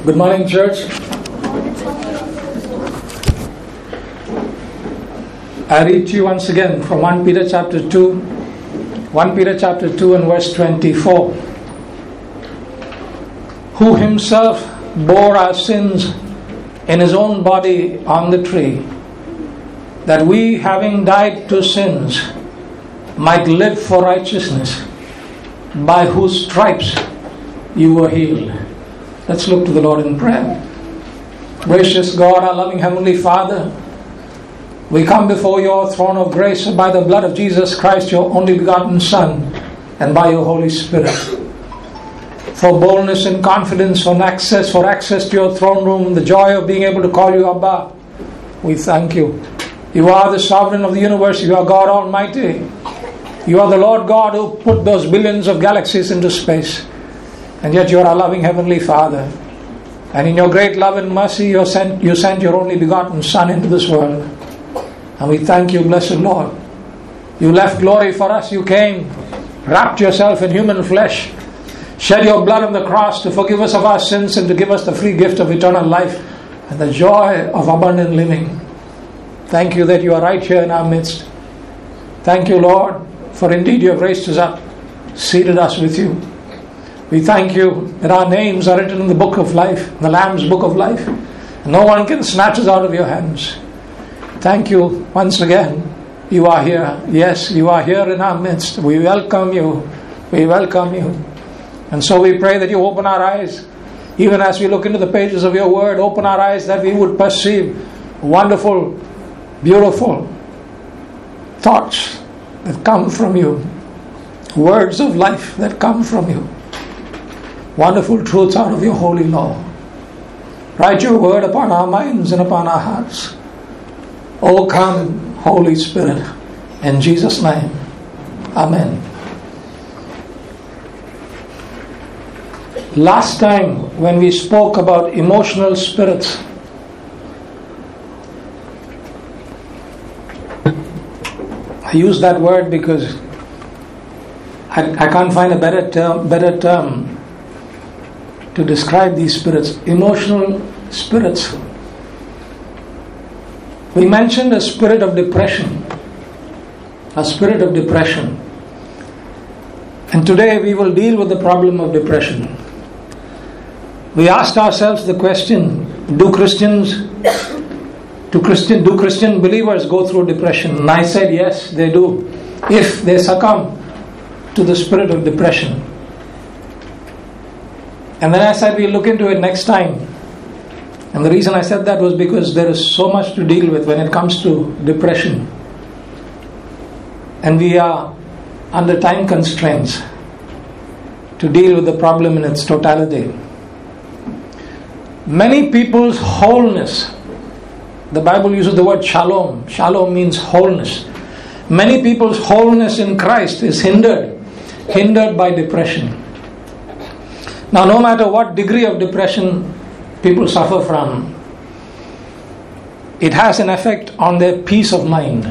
Good morning, church. I read to you once again from 1 Peter chapter 2. 1 Peter chapter 2 and verse 24. Who himself bore our sins in his own body on the tree, that we, having died to sins, might live for righteousness, by whose stripes you were healed. Let's look to the Lord in prayer. Gracious God, our loving Heavenly Father, we come before your throne of grace by the blood of Jesus Christ, your only begotten Son, and by your Holy Spirit. For boldness and confidence, for access to your throne room, the joy of being able to call you Abba, we thank you. You are the sovereign of the universe. You are God Almighty. You are the Lord God who put those billions of galaxies into space. And yet you are our loving Heavenly Father. And in your great love and mercy, you sent your only begotten Son into this world. And we thank you, blessed Lord. You left glory for us. You came, wrapped yourself in human flesh, shed your blood on the cross to forgive us of our sins and to give us the free gift of eternal life and the joy of abundant living. Thank you that you are right here in our midst. Thank you, Lord, for indeed you have raised us up, seated us with you. We thank you that our names are written in the book of life, the Lamb's book of life. No one can snatch us out of your hands. Thank you once again. You are here. Yes, you are here in our midst. We welcome you. We welcome you. And so we pray that you open our eyes, even as we look into the pages of your word, open our eyes that we would perceive wonderful, beautiful thoughts that come from you, words of life that come from you, wonderful truths out of your holy law. Write your word upon our minds and upon our hearts. Oh, come, Holy Spirit, in Jesus' name. Amen. Last time when we spoke about emotional spirits, I use that word because I can't find a better term to describe these spirits. Emotional spirits. We mentioned a spirit of depression. A spirit of depression. And today we will deal with the problem of depression. We asked ourselves the question, do Christian believers go through depression? And I said yes, they do, if they succumb to the spirit of depression. And then I said we'll look into it next time. And the reason I said that was because there is so much to deal with when it comes to depression. And we are under time constraints to deal with the problem in its totality. Many people's wholeness, the Bible uses the word shalom. Shalom means wholeness. Many people's wholeness in Christ is hindered by depression. Now, no matter what degree of depression people suffer from, it has an effect on their peace of mind.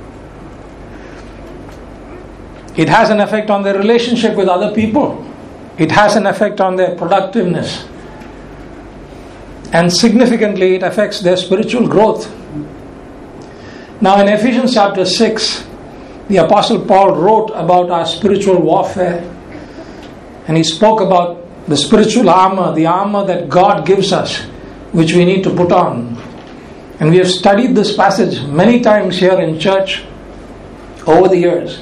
It has an effect on their relationship with other people. It has an effect on their productiveness. And significantly, it affects their spiritual growth. Now, in Ephesians chapter 6, the Apostle Paul wrote about our spiritual warfare. And he spoke about the spiritual armor, the armor that God gives us, which we need to put on. And we have studied this passage many times here in church over the years.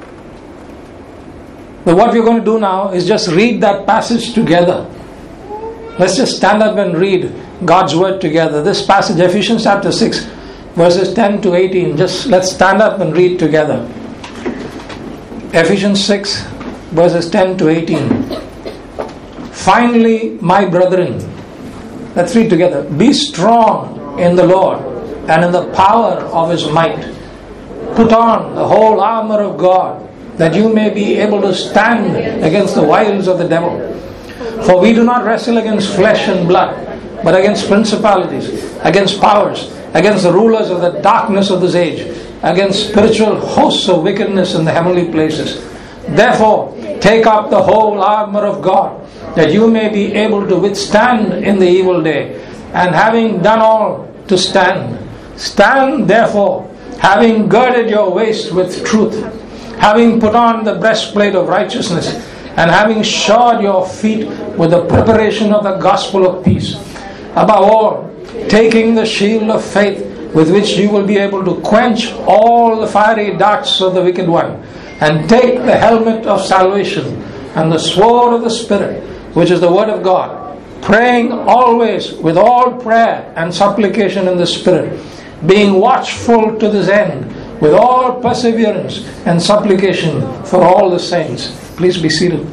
But what we're going to do now is just read that passage together. Let's just stand up and read God's word together. This passage, Ephesians chapter 6, verses 10 to 18. Just let's stand up and read together. Ephesians 6, verses 10 to 18. Finally, my brethren, let's read together. Be strong in the Lord and in the power of His might. Put on the whole armor of God, that you may be able to stand against the wiles of the devil. For we do not wrestle against flesh and blood, but against principalities, against powers, against the rulers of the darkness of this age, against spiritual hosts of wickedness in the heavenly places. Therefore, take up the whole armor of God, that you may be able to withstand in the evil day, and having done all, to stand. Stand therefore, having girded your waist with truth, having put on the breastplate of righteousness, and having shod your feet with the preparation of the gospel of peace. Above all, taking the shield of faith, with which you will be able to quench all the fiery darts of the wicked one, and take the helmet of salvation and the sword of the Spirit, which is the word of God, praying always with all prayer and supplication in the Spirit, being watchful to this end, with all perseverance and supplication for all the saints. Please be seated.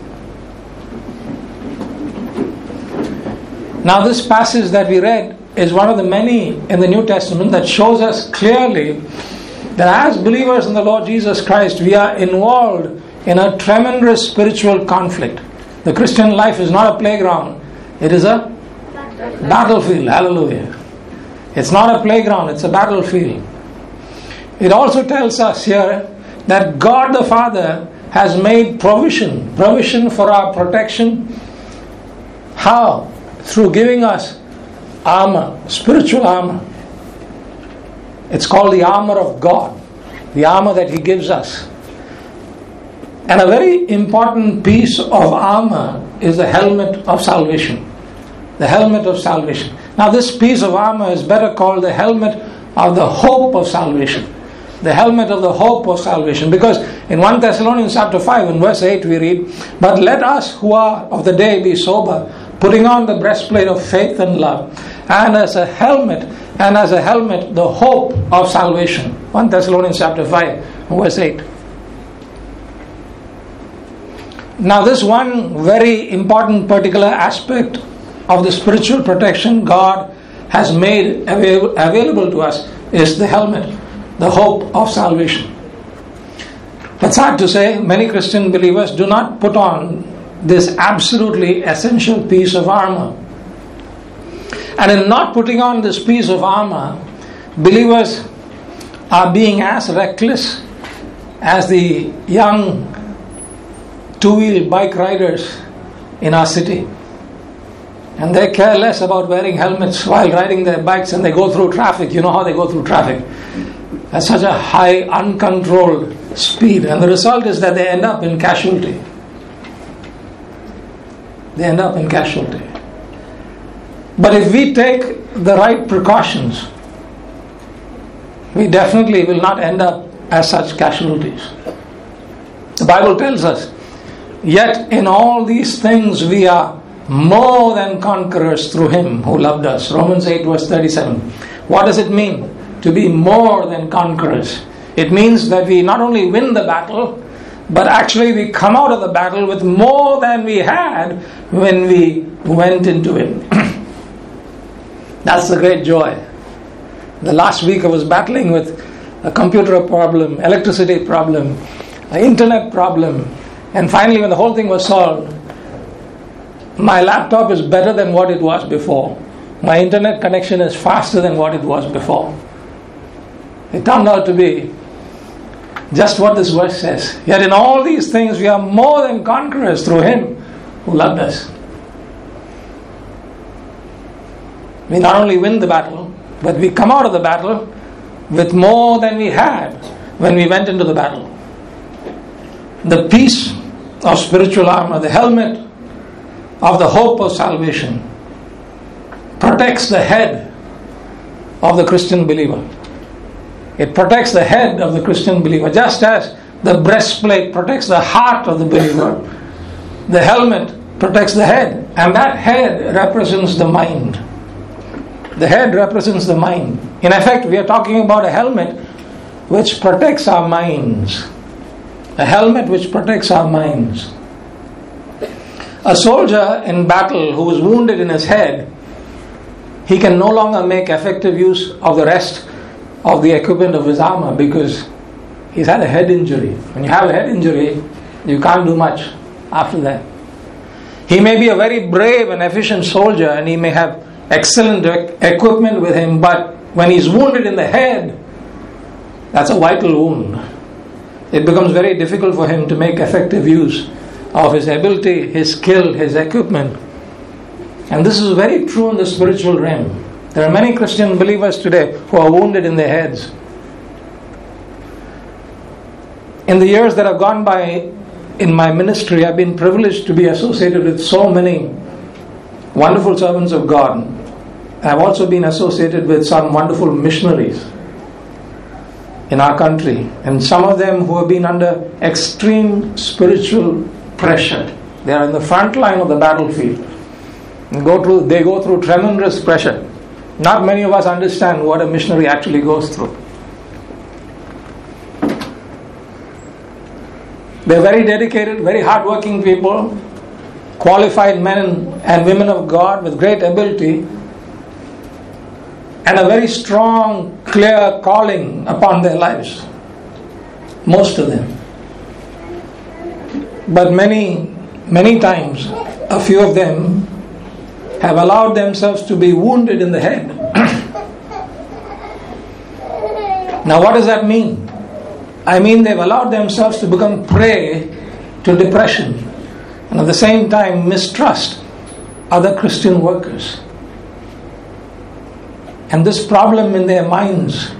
Now, this passage that we read is one of the many in the New Testament that shows us clearly that as believers in the Lord Jesus Christ, we are involved in a tremendous spiritual conflict. The Christian life is not a playground, it is a battlefield. Hallelujah. It's not a playground, it's a battlefield. It also tells us here that God the Father has made provision for our protection. How? Through giving us armor, spiritual armor. It's called the armor of God, the armor that He gives us. And a very important piece of armor is the helmet of salvation. The helmet of salvation. Now, this piece of armor is better called the helmet of the hope of salvation. The helmet of the hope of salvation. Because in 1 Thessalonians chapter 5 and verse 8 we read, "But let us who are of the day be sober, putting on the breastplate of faith and love, and as a helmet the hope of salvation." 1 Thessalonians chapter 5 verse 8. Now, this one very important particular aspect of the spiritual protection God has made available to us is the helmet, the hope of salvation. But sad to say, many Christian believers do not put on this absolutely essential piece of armor. And in not putting on this piece of armor, believers are being as reckless as the young two-wheel bike riders in our city. And they care less about wearing helmets while riding their bikes, and they go through traffic. You know how they go through traffic. At such a high, uncontrolled speed. And the result is that they end up in casualty. They end up in casualty. But if we take the right precautions, we definitely will not end up as such casualties. The Bible tells us, "Yet in all these things we are more than conquerors through Him who loved us." Romans 8 verse 37. What does it mean to be more than conquerors? It means that we not only win the battle, but actually we come out of the battle with more than we had when we went into it. That's the great joy. The last week I was battling with a computer problem, electricity problem, an internet problem, and finally when the whole thing was solved, my laptop is better than what it was before. My internet connection is faster than what it was before. It turned out to be just what this verse says. Yet in all these things we are more than conquerors through Him who loved us. We not only win the battle, but we come out of the battle with more than we had when we went into the battle. The piece of spiritual armor, the helmet of the hope of salvation, protects the head of the Christian believer. It protects the head of the Christian believer, just as the breastplate protects the heart of the believer. The helmet protects the head, and that head represents the mind. The head represents the mind. In effect, we are talking about a helmet which protects our minds. A helmet which protects our minds. A soldier in battle who is wounded in his head, he can no longer make effective use of the rest of the equipment of his armor because he's had a head injury. When you have a head injury, you can't do much after that. He may be a very brave and efficient soldier, and he may have excellent equipment with him, but when he's wounded in the head, that's a vital wound. It becomes very difficult for him to make effective use of his ability, his skill, his equipment. And this is very true in the spiritual realm. There are many Christian believers today who are wounded in their heads. In the years that have gone by in my ministry, I've been privileged to be associated with so many wonderful servants of God. I've also been associated with some wonderful missionaries in our country, and some of them who have been under extreme spiritual pressure. They are in the front line of the battlefield. They go through tremendous pressure. Not many of us understand what a missionary actually goes through. They're very dedicated, very hardworking people, qualified men and women of God with great ability, and a very strong, clear calling upon their lives. Most of them. But many times, a few of them have allowed themselves to be wounded in the head. Now, what does that mean? I mean, they've allowed themselves to become prey to depression and at the same time mistrust other Christian workers. And this problem in their minds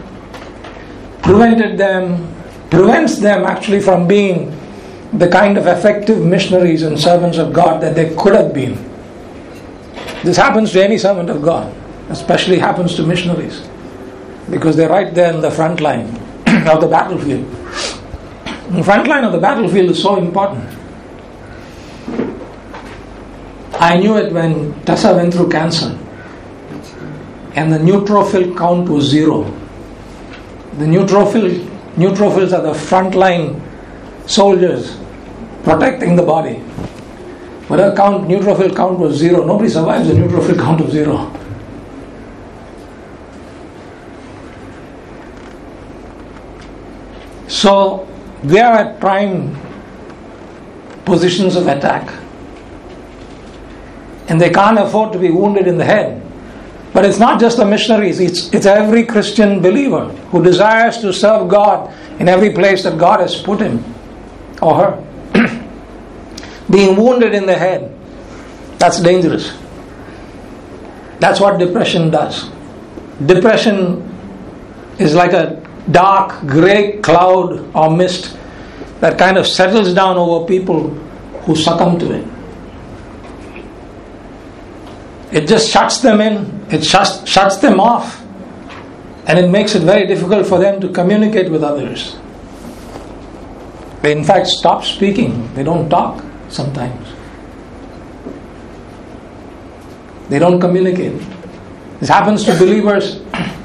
prevents them actually from being the kind of effective missionaries and servants of God that they could have been. This happens to any servant of God, especially happens to missionaries, because they're right there in the front line of the battlefield. The front line of the battlefield is so important. I knew it when Tessa went through cancer and the neutrophil count was 0. The neutrophils are the frontline soldiers protecting the body. But her neutrophil count was 0. Nobody survives a neutrophil count of 0. So they are at prime positions of attack. And they can't afford to be wounded in the head. But it's not just the missionaries, it's every Christian believer who desires to serve God in every place that God has put him or her. Being wounded in the head, that's dangerous. That's what depression does. Depression is like a dark grey cloud or mist that kind of settles down over people who succumb to it. It just shuts them in, it shuts them off, and it makes it very difficult for them to communicate with others. They in fact stop speaking, they don't talk sometimes. They don't communicate. This happens to believers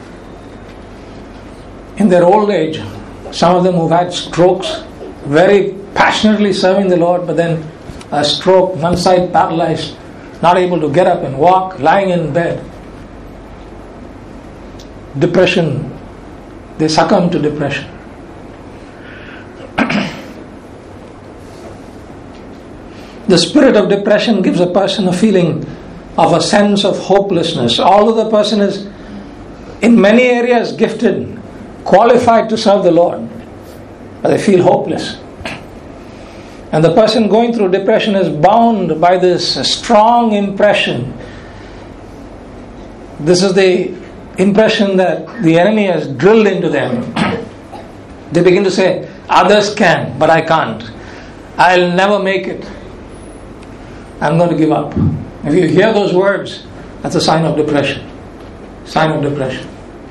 in their old age. Some of them who've had strokes, very passionately serving the Lord, but then a stroke, one side paralyzed, not able to get up and walk, lying in bed. Depression. They succumb to depression. The spirit of depression gives a person a feeling of a sense of hopelessness. Although the person is in many areas gifted, qualified to serve the Lord, but they feel hopeless. And the person going through depression is bound by this strong impression. This is the impression that the enemy has drilled into them. They begin to say, others can, but I can't. I'll never make it. I'm going to give up. If you hear those words, that's a sign of depression. Sign of depression.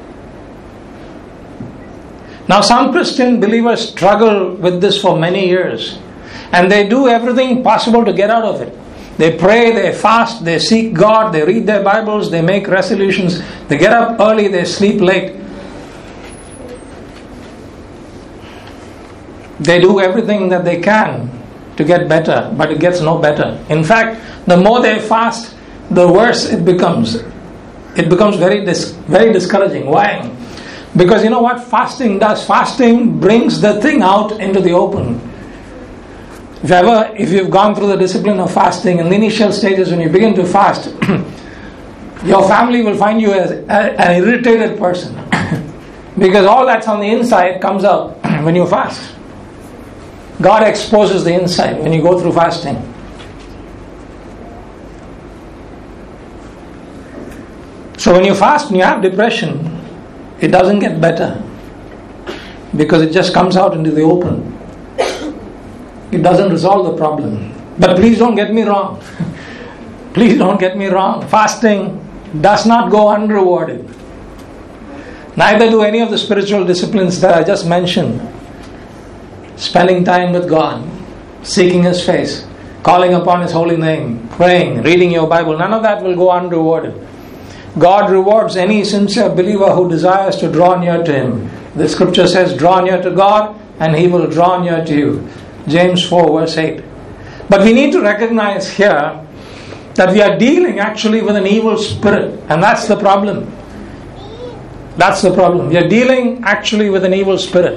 Now, some Christian believers struggle with this for many years, and they do everything possible to get out of it. They pray, they fast, they seek God, they read their Bibles, they make resolutions, they get up early, they sleep late. They do everything that they can to get better, but it gets no better. In fact, the more they fast, the worse it becomes. It becomes very discouraging. Why? Because you know what fasting does? Fasting brings the thing out into the open. If you've gone through the discipline of fasting, in the initial stages when you begin to fast, your family will find you as an irritated person. Because all that's on the inside comes out when you fast. God exposes the inside when you go through fasting. So when you fast and you have depression, it doesn't get better because it just comes out into the open. It doesn't resolve the problem. But please don't get me wrong. Please don't get me wrong. Fasting does not go unrewarded. Neither do any of the spiritual disciplines that I just mentioned. Spending time with God, seeking His face, calling upon His holy name, praying, reading your Bible. None of that will go unrewarded. God rewards any sincere believer who desires to draw near to Him. The scripture says, draw near to God and He will draw near to you. James 4 verse 8. But we need to recognize here that we are dealing actually with an evil spirit, and that's the problem. That's the problem. We are dealing actually with an evil spirit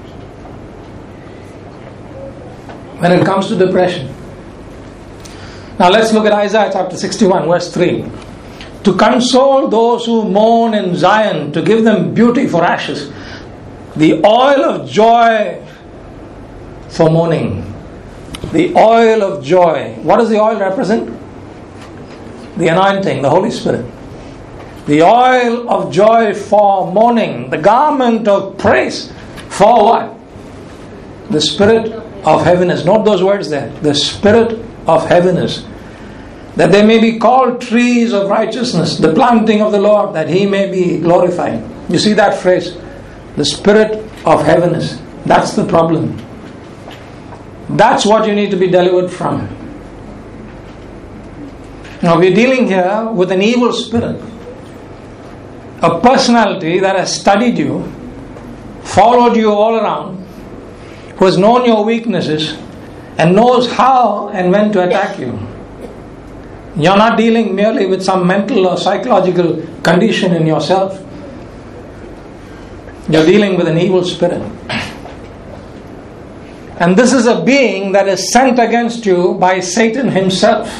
when it comes to depression. Now let's look at Isaiah chapter 61 verse 3. To console those who mourn in Zion, to give them beauty for ashes, the oil of joy for mourning. The oil of joy. What does the oil represent? The anointing, the Holy Spirit. The oil of joy for mourning. The garment of praise for what? The spirit of heaviness. Note those words there. The spirit of heaviness. That they may be called trees of righteousness, the planting of the Lord, that He may be glorified. You see that phrase? The spirit of heaviness. That's the problem. That's what you need to be delivered from. Now we're dealing here with an evil spirit. A personality that has studied you, followed you all around, who has known your weaknesses and knows how and when to attack you. You're not dealing merely with some mental or psychological condition in yourself. You're dealing with an evil spirit. And this is a being that is sent against you by Satan himself.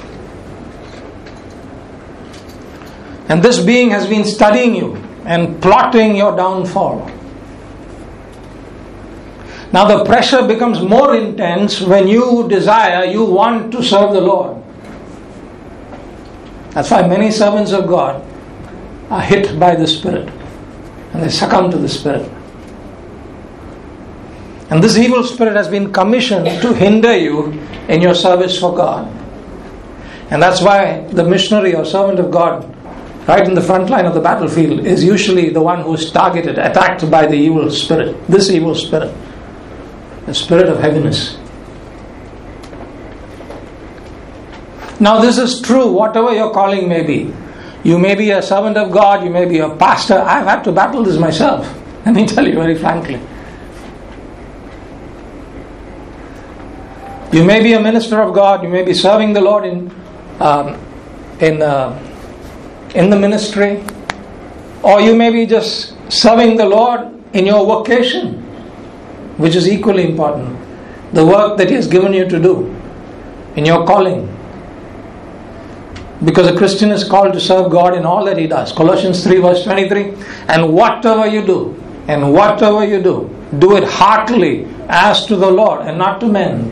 And this being has been studying you and plotting your downfall. Now the pressure becomes more intense when you want to serve the Lord. That's why many servants of God are hit by the Spirit and they succumb to the Spirit. And this evil spirit has been commissioned to hinder you in your service for God. And that's why the missionary or servant of God, right in the front line of the battlefield, is usually the one who is targeted, attacked by the evil spirit. This evil spirit. The spirit of heaviness. Now this is true, whatever your calling may be. You may be a servant of God, you may be a pastor. I've had to battle this myself. Let me tell you very frankly. You may be a minister of God, you may be serving the Lord in the ministry, or you may be just serving the Lord in your vocation, which is equally important. The work that He has given you to do in your calling. Because a Christian is called to serve God in all that he does. Colossians 3 verse 23. And whatever you do, do it heartily as to the Lord and not to men.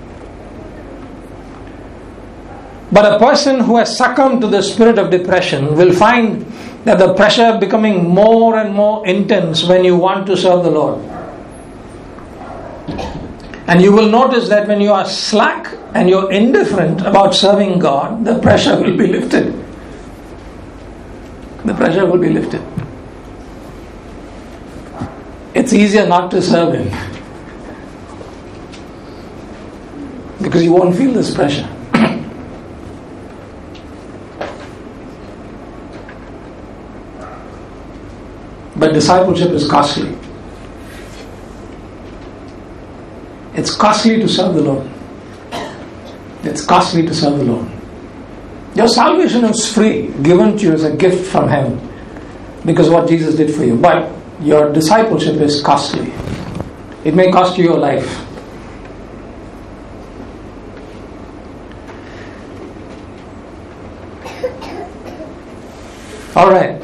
But a person who has succumbed to the spirit of depression will find that the pressure becoming more and more intense when you want to serve the Lord. And you will notice that when you are slack and you're indifferent about serving God, the pressure will be lifted. The pressure will be lifted. It's easier not to serve Him because you won't feel this pressure. But discipleship is costly. It's costly to serve the Lord. It's costly to serve the Lord. Your salvation is free, given to you as a gift from heaven because of what Jesus did for you. But your discipleship is costly. It may cost you your life. Alright.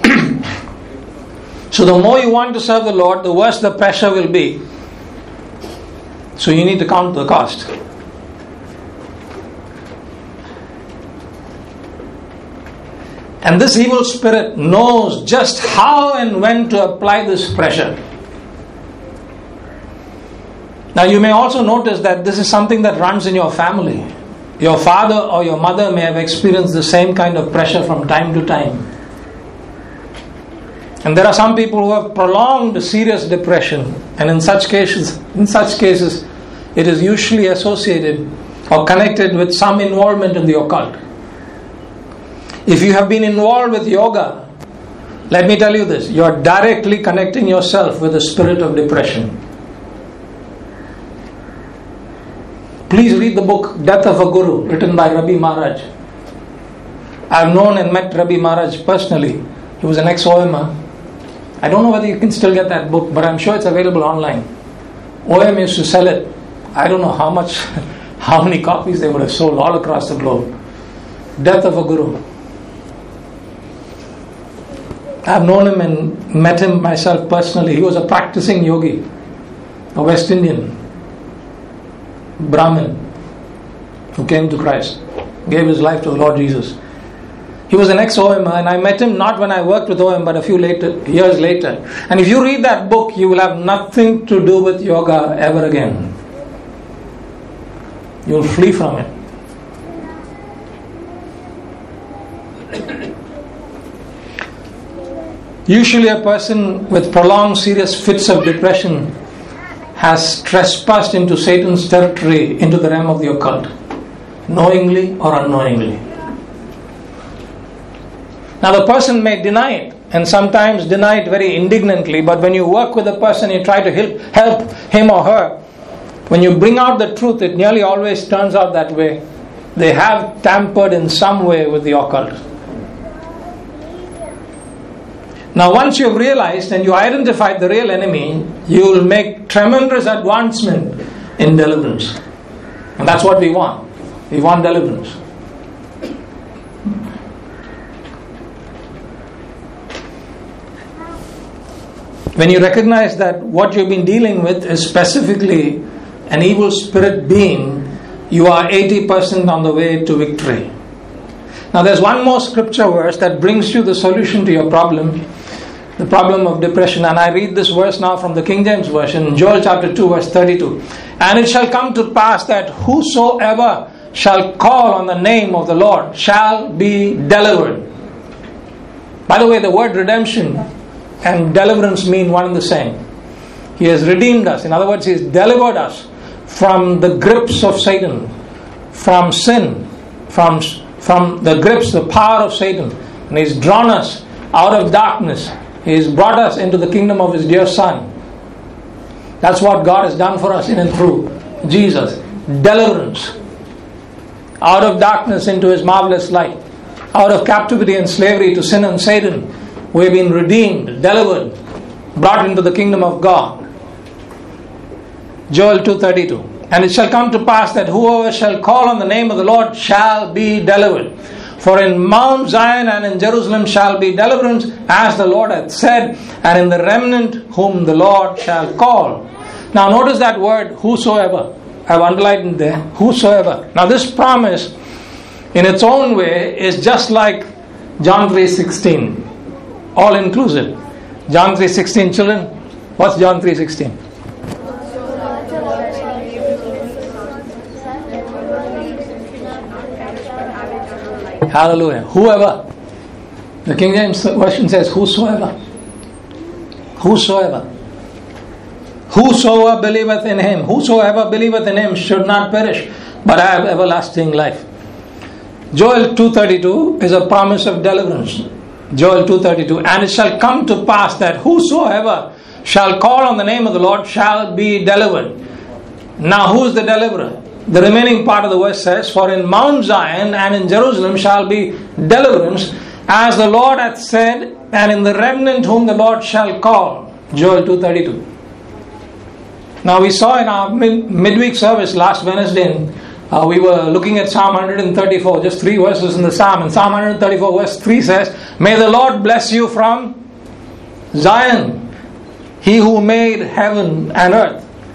So the more you want to serve the Lord, the worse the pressure will be. So you need to count the cost. And this evil spirit knows just how and when to apply this pressure. Now you may also notice that this is something that runs in your family. Your father or your mother may have experienced the same kind of pressure from time to time. And there are some people who have prolonged serious depression, and in such cases, it is usually associated or connected with some involvement in the occult. If you have been involved with yoga, let me tell you this, you are directly connecting yourself with the spirit of depression. Please read the book Death of a Guru, written by Rabi Maharaj. I have known and met Rabi Maharaj personally. He was an ex-OMer. I don't know whether you can still get that book, but I'm sure it's available online. OM used to sell it. I don't know how many copies they would have sold all across the globe. Death of a Guru. I've known him and met him myself personally. He was a practicing yogi, a West Indian Brahmin who came to Christ, gave his life to the Lord Jesus. He was an ex-OMer, and I met him not when I worked with OM, but a few years later. And if you read that book, you will have nothing to do with yoga ever again. You will flee from it. Usually a person with prolonged serious fits of depression has trespassed into Satan's territory, into the realm of the occult, knowingly or unknowingly. Now the person may deny it, and sometimes deny it very indignantly, but when you work with a person, you try to help him or her, when you bring out the truth, it nearly always turns out that way. They have tampered in some way with the occult. Now once you have realized and you identified the real enemy, you will make tremendous advancement in deliverance. And that's what we want. We want deliverance. When you recognize that what you've been dealing with is specifically an evil spirit being, you are 80% on the way to victory. Now there's one more scripture verse that brings you the solution to your problem, the problem of depression. And I read this verse now from the King James Version, Joel chapter 2 verse 32. And it shall come to pass that whosoever shall call on the name of the Lord shall be delivered. By the way, the word redemption and deliverance mean one and the same. He has redeemed us. In other words, He has delivered us from the grips of Satan, from sin, from the grips, the power of Satan. And He's drawn us out of darkness. He has brought us into the kingdom of His dear Son. That's what God has done for us in and through Jesus. Deliverance. Out of darkness into His marvelous light. Out of captivity and slavery to sin and Satan. We have been redeemed, delivered, brought into the kingdom of God. Joel 2:32. And it shall come to pass that whoever shall call on the name of the Lord shall be delivered. For in Mount Zion and in Jerusalem shall be deliverance, as the Lord hath said, and in the remnant whom the Lord shall call. Now notice that word, whosoever. I have underlined there, whosoever. Now this promise, in its own way, is just like John 3:16. All inclusive. John 3:16, children. What's John 3:16? Hallelujah. Whoever. The King James Version says whosoever. Whosoever. Whosoever believeth in Him. Whosoever believeth in Him should not perish, but have everlasting life. Joel 2:32 is a promise of deliverance. Joel 2:32. And it shall come to pass that whosoever shall call on the name of the Lord shall be delivered. Now who is the deliverer? The remaining part of the verse says, for in Mount Zion and in Jerusalem shall be deliverance, as the Lord hath said, and in the remnant whom the Lord shall call. Joel 2:32. Now we saw in our midweek service last Wednesday, we were looking at Psalm 134, just 3 verses in the Psalm. And Psalm 134 verse 3 says, may the Lord bless you from Zion, He who made heaven and earth.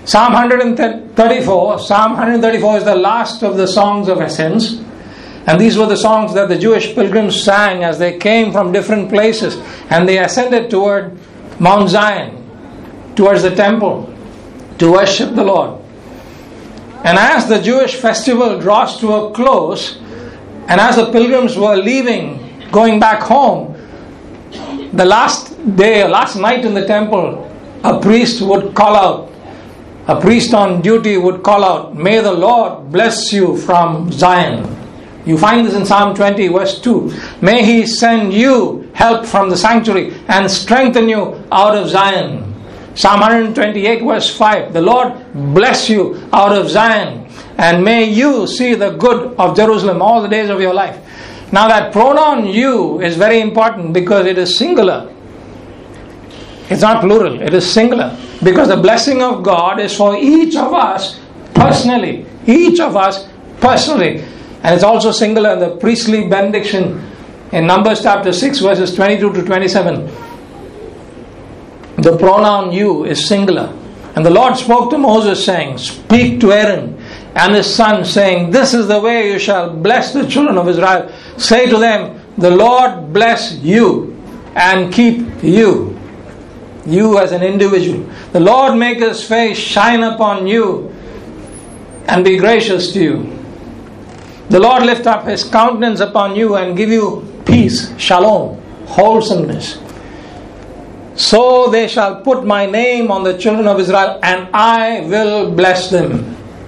Psalm 134. Psalm 134 is the last of the songs of ascents. And these were the songs that the Jewish pilgrims sang as they came from different places. And they ascended toward Mount Zion, towards the temple, to worship the Lord. And as the Jewish festival draws to a close, and as the pilgrims were leaving, going back home, the last night in the temple, a priest would call out, a priest on duty would call out, "May the Lord bless you from Zion." You find this in Psalm 20 verse 2. "May He send you help from the sanctuary and strengthen you out of Zion." Psalm 128 verse 5. "The Lord bless you out of Zion, and may you see the good of Jerusalem all the days of your life." Now that pronoun "you" is very important because it is singular. It's not plural, it is singular. Because the blessing of God is for each of us personally. Each of us personally. And it's also singular in the priestly benediction in Numbers chapter 6 verses 22 to 27. The pronoun "you" is singular. And the Lord spoke to Moses saying, "Speak to Aaron and his son, saying, This is the way you shall bless the children of Israel. Say to them, the Lord bless you and keep you." You as an individual. "The Lord make His face shine upon you and be gracious to you. The Lord lift up His countenance upon you and give you peace," shalom, wholesomeness. "So they shall put my name on the children of Israel, and I will bless them."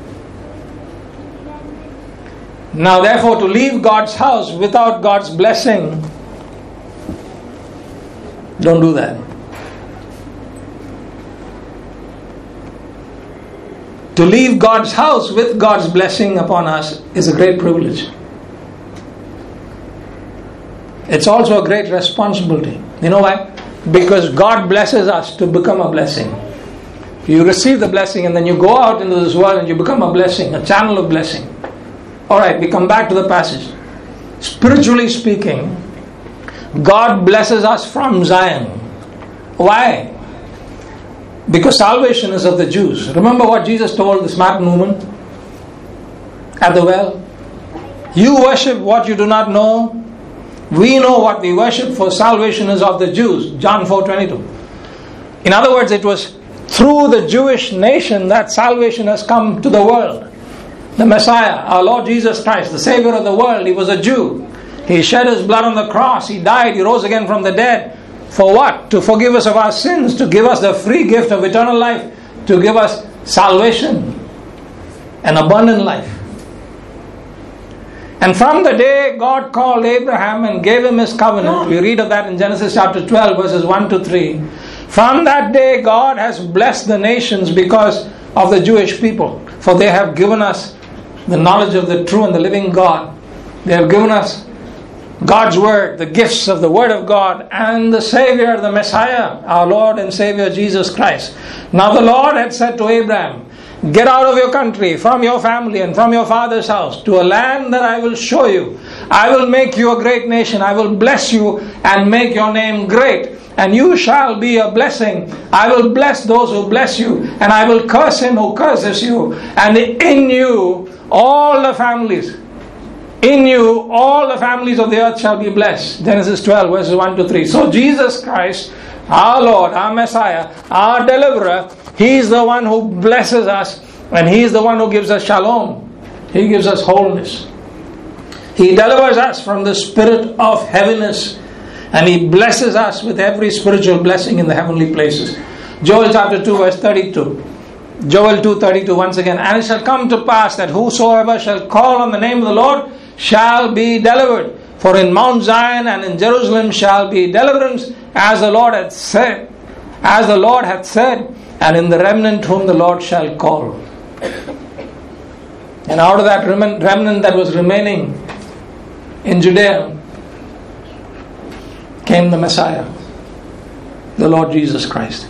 Now therefore, to leave God's house without God's blessing, don't do that. To leave God's house with God's blessing upon us is a great privilege. It's also a great responsibility. You know why? Because God blesses us to become a blessing. You receive the blessing and then you go out into this world and you become a blessing, a channel of blessing. Alright, we come back to the passage. Spiritually speaking, God blesses us from Zion. Why? Because salvation is of the Jews. Remember what Jesus told the Samaritan woman at the well? "You worship what you do not know. We know what we worship, for salvation is of the Jews." John 4:22. In other words, it was through the Jewish nation that salvation has come to the world. The Messiah, our Lord Jesus Christ, the Savior of the world, He was a Jew. He shed His blood on the cross. He died. He rose again from the dead. For what? To forgive us of our sins, to give us the free gift of eternal life, to give us salvation, an abundant life. And from the day God called Abraham and gave him His covenant, we read of that in Genesis chapter 12 verses 1 to 3. From that day God has blessed the nations because of the Jewish people. For they have given us the knowledge of the true and the living God. They have given us God's Word, the gifts of the Word of God, and the Savior, the Messiah, our Lord and Savior Jesus Christ. Now the Lord had said to Abraham, "Get out of your country, from your family, and from your father's house, to a land that I will show you. I will make you a great nation. I will bless you and make your name great, and you shall be a blessing. I will bless those who bless you, and I will curse him who curses you. And in you all the families of the earth shall be blessed." Genesis 12 verses 1 to 3. So Jesus Christ, our Lord, our Messiah, our deliverer, He is the one who blesses us, and He is the one who gives us shalom. He gives us wholeness. He delivers us from the spirit of heaviness, and He blesses us with every spiritual blessing in the heavenly places. Joel chapter 2 verse 32. Joel 2:32 once again. "And it shall come to pass that whosoever shall call on the name of the Lord shall be delivered. For in Mount Zion and in Jerusalem shall be deliverance, as the Lord hath said, and in the remnant whom the Lord shall call." And out of that remnant that was remaining in Judea came the Messiah, the Lord Jesus Christ.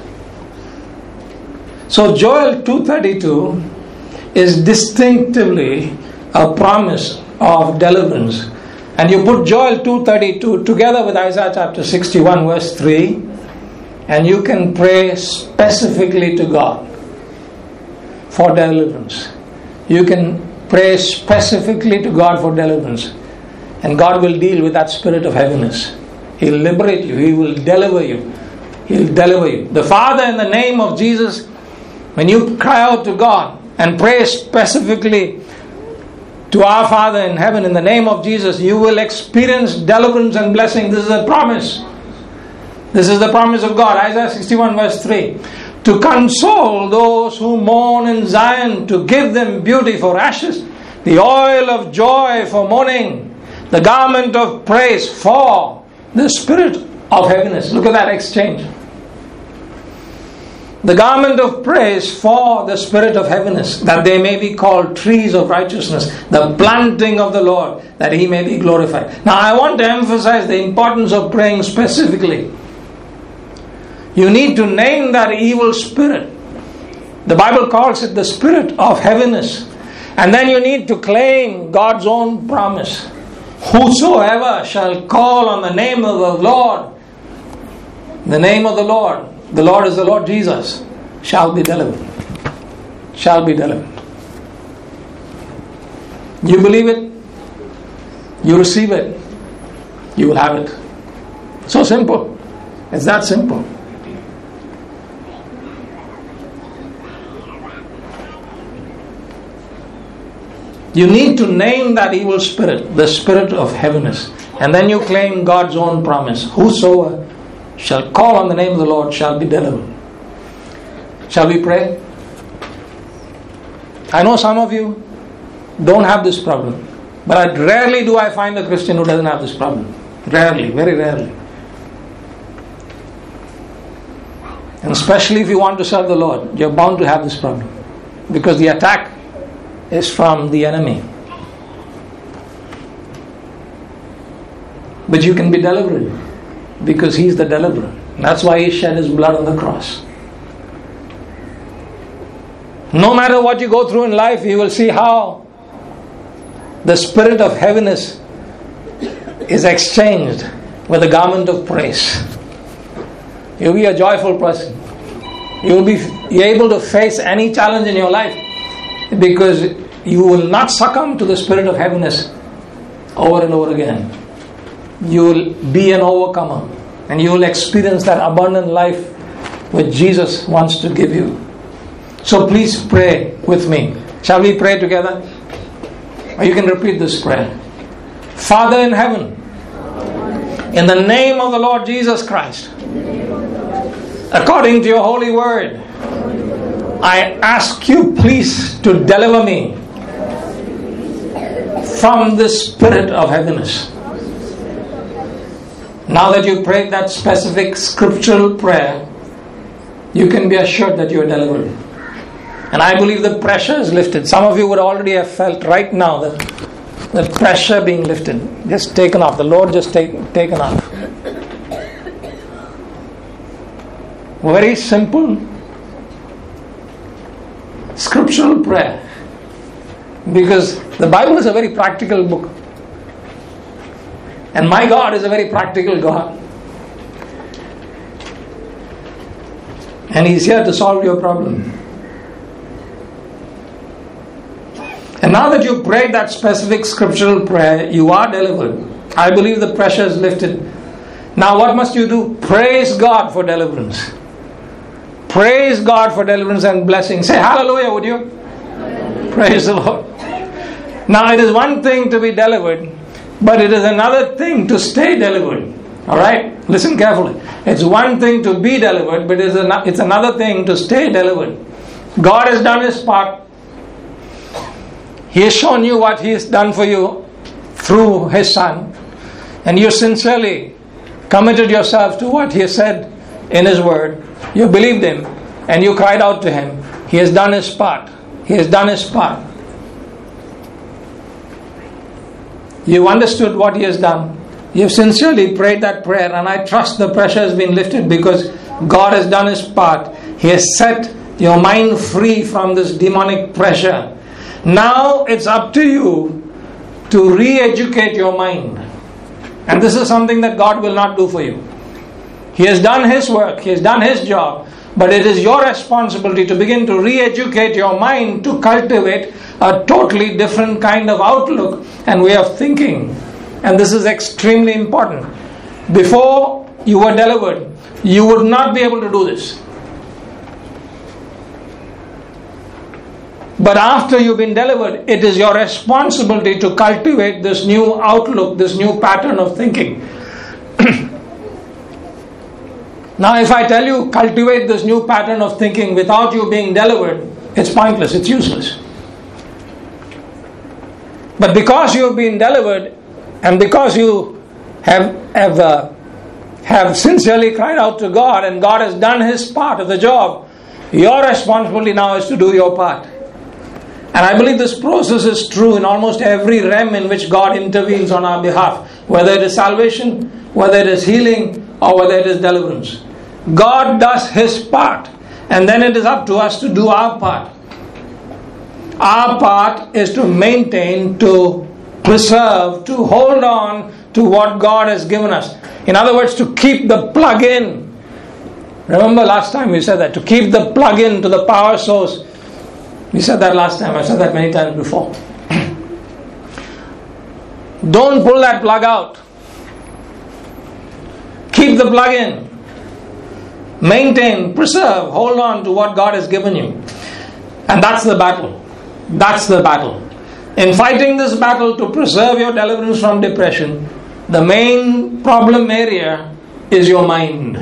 So Joel 2:32 is distinctively a promise of deliverance. And you put Joel 2:32 together with Isaiah chapter 61 verse 3, and you can pray specifically to God. for deliverance. You can pray specifically to God for deliverance, and God will deal with that spirit of heaviness. He'll liberate you. He will deliver you. He'll deliver you. The Father, in the name of Jesus, when you cry out to God and pray specifically to our Father in heaven in the name of Jesus, you will experience deliverance and blessing. This is a promise. This is the promise of God. Isaiah 61 verse 3. To console those who mourn in Zion, to give them beauty for ashes, the oil of joy for mourning, the garment of praise for the spirit of heaviness. Look at that exchange. The garment of praise for the spirit of heaviness, that they may be called trees of righteousness, the planting of the Lord, that He may be glorified. Now I want to emphasize the importance of praying specifically. You need to name that evil spirit. The Bible calls it the spirit of heaviness. And then you need to claim God's own promise. Whosoever shall call on the name of the Lord, the name of the Lord is the Lord Jesus, shall be delivered. Shall be delivered. You believe it, you receive it, you will have it. So simple. It's that simple. You need to name that evil spirit, the spirit of heaviness, and then you claim God's own promise. Whosoever shall call on the name of the Lord shall be delivered. Shall we pray? I know some of you don't have this problem, but rarely do I find a Christian who doesn't have this problem. Rarely, very rarely. And especially if you want to serve the Lord, you're bound to have this problem, because the attack is from the enemy. But you can be delivered, because He's the deliverer. That's why He shed His blood on the cross. No matter what you go through in life, you will see how the spirit of heaviness is exchanged with the garment of praise. You'll be a joyful person. You'll be able to face any challenge in your life, because you will not succumb to the spirit of heaviness over and over again. You will be an overcomer, and you will experience that abundant life which Jesus wants to give you. So please pray with me. Shall we pray together? Or you can repeat this prayer. Father in heaven, in the name of the Lord Jesus Christ, according to your holy word, I ask you please to deliver me from this spirit of heaviness. Now that you prayed that specific scriptural prayer, you can be assured that you are delivered. And I believe the pressure is lifted. Some of you would already have felt right now that the pressure being lifted, just taken off. The Lord just taken off. Very simple scriptural prayer, because the Bible is a very practical book, and my God is a very practical God, and He's here to solve your problem. And now that you prayed that specific scriptural prayer, you are delivered. I believe the pressure is lifted. Now what must you do? Praise God for deliverance. Praise God for deliverance and blessing. Say hallelujah, would you? Hallelujah. Praise the Lord. Now it is one thing to be delivered, but it is another thing to stay delivered. Alright? Listen carefully. It's one thing to be delivered, but it's another thing to stay delivered. God has done His part. He has shown you what He has done for you through His Son, and you sincerely committed yourself to what He has said in His Word. You believed Him and you cried out to Him. He has done His part. He has done His part. You understood what He has done. You have sincerely prayed that prayer, and I trust the pressure has been lifted, because God has done His part. He has set your mind free from this demonic pressure. Now it's up to you to re-educate your mind. And this is something that God will not do for you. He has done His work. He has done His job. But it is your responsibility to begin to re-educate your mind to cultivate a totally different kind of outlook and way of thinking. And this is extremely important. Before you were delivered, you would not be able to do this. But after you've been delivered, it is your responsibility to cultivate this new outlook, this new pattern of thinking. Now, if I tell you cultivate this new pattern of thinking without you being delivered, it's pointless, it's useless. But because you've been delivered, and because you have sincerely cried out to God, and God has done His part of the job, your responsibility now is to do your part. And I believe this process is true in almost every realm in which God intervenes on our behalf, whether it is salvation, whether it is healing, or whether it is deliverance. God does His part, and then it is up to us to do our part. Our part is to maintain, to preserve, to hold on to what God has given us. In other words, to keep the plug in. Remember last time we said that, to keep the plug in to the power source. We said that last time, I said that many times before. Don't pull that plug out. Keep the plug in. Maintain, preserve, hold on to what God has given you. And that's the battle. That's the battle. In fighting this battle to preserve your deliverance from depression, the main problem area is your mind.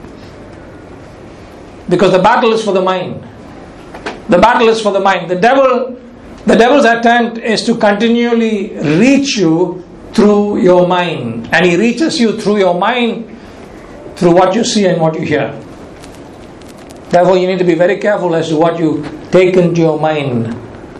Because the battle is for the mind. The battle is for the mind. The devil's attempt is to continually reach you through your mind. And he reaches you through your mind through what you see and what you hear. Therefore, you need to be very careful as to what you take into your mind.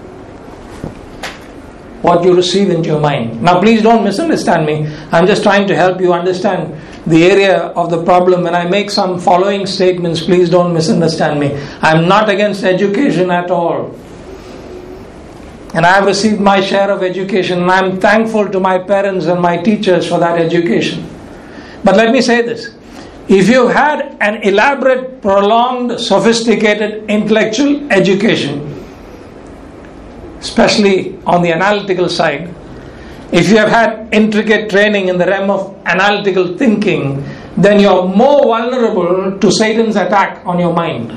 What you receive into your mind. Now, please don't misunderstand me. I'm just trying to help you understand the area of the problem. When I make some following statements, please don't misunderstand me. I'm not against education at all. And I have received my share of education, and I'm thankful to my parents and my teachers for that education. But let me say this. If you've had an elaborate, prolonged, sophisticated intellectual education, especially on the analytical side, if you have had intricate training in the realm of analytical thinking, then you're more vulnerable to Satan's attack on your mind.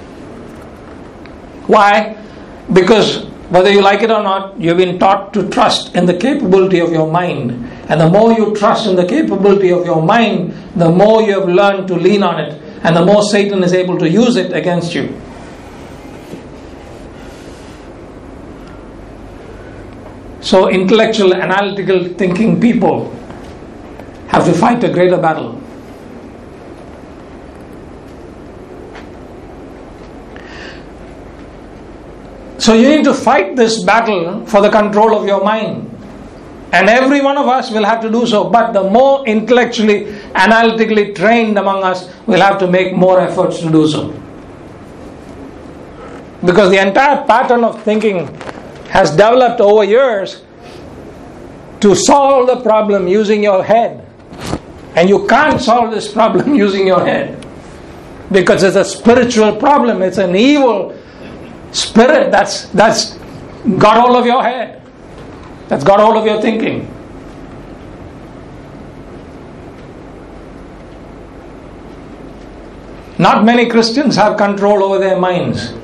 Why? Because whether you like it or not, you've been taught to trust in the capability of your mind. And the more you trust in the capability of your mind, the more you have learned to lean on it, and the more Satan is able to use it against you. So intellectual, analytical thinking people have to fight a greater battle. So you need to fight this battle for the control of your mind. And every one of us will have to do so. But the more intellectually, analytically trained among us will have to make more efforts to do so. Because the entire pattern of thinking has developed over years to solve the problem using your head. And you can't solve this problem using your head. Because it's a spiritual problem. It's an evil spirit that's got hold of your head. That's got hold of your thinking. Not many Christians have control over their minds.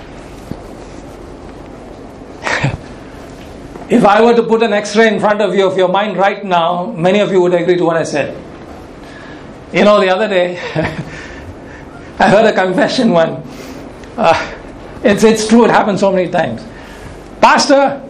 If I were to put an X-ray in front of you of your mind right now, many of you would agree to what I said. You know, the other day, I heard a confession one. It's true, it happens so many times. Pastor,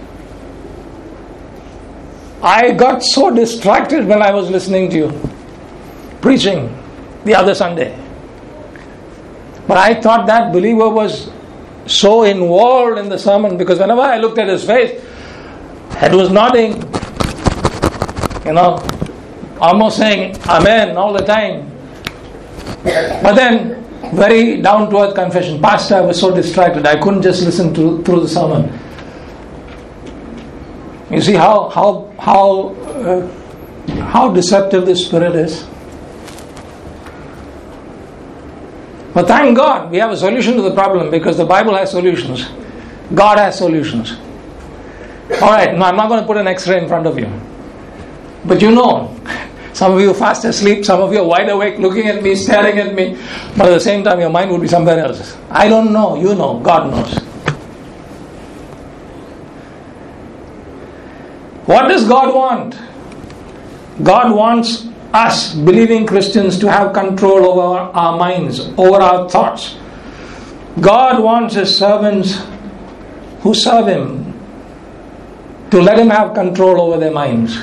I got so distracted when I was listening to you preaching the other Sunday. But I thought that believer was so involved in the sermon, because whenever I looked at his face, head was nodding, almost saying Amen all the time. But then, very down-to-earth confession, Pastor, I was so distracted, I couldn't just listen through the sermon. You see how deceptive this spirit is. But thank God we have a solution to the problem, because the Bible has solutions. God has solutions. Alright, now I'm not going to put an X-ray in front of you. But you know, some of you are fast asleep, some of you are wide awake, looking at me, staring at me, but at the same time your mind would be somewhere else. I don't know, you know, God knows. What does God want? God wants us, believing Christians, to have control over our minds, over our thoughts. God wants His servants who serve Him to let Him have control over their minds.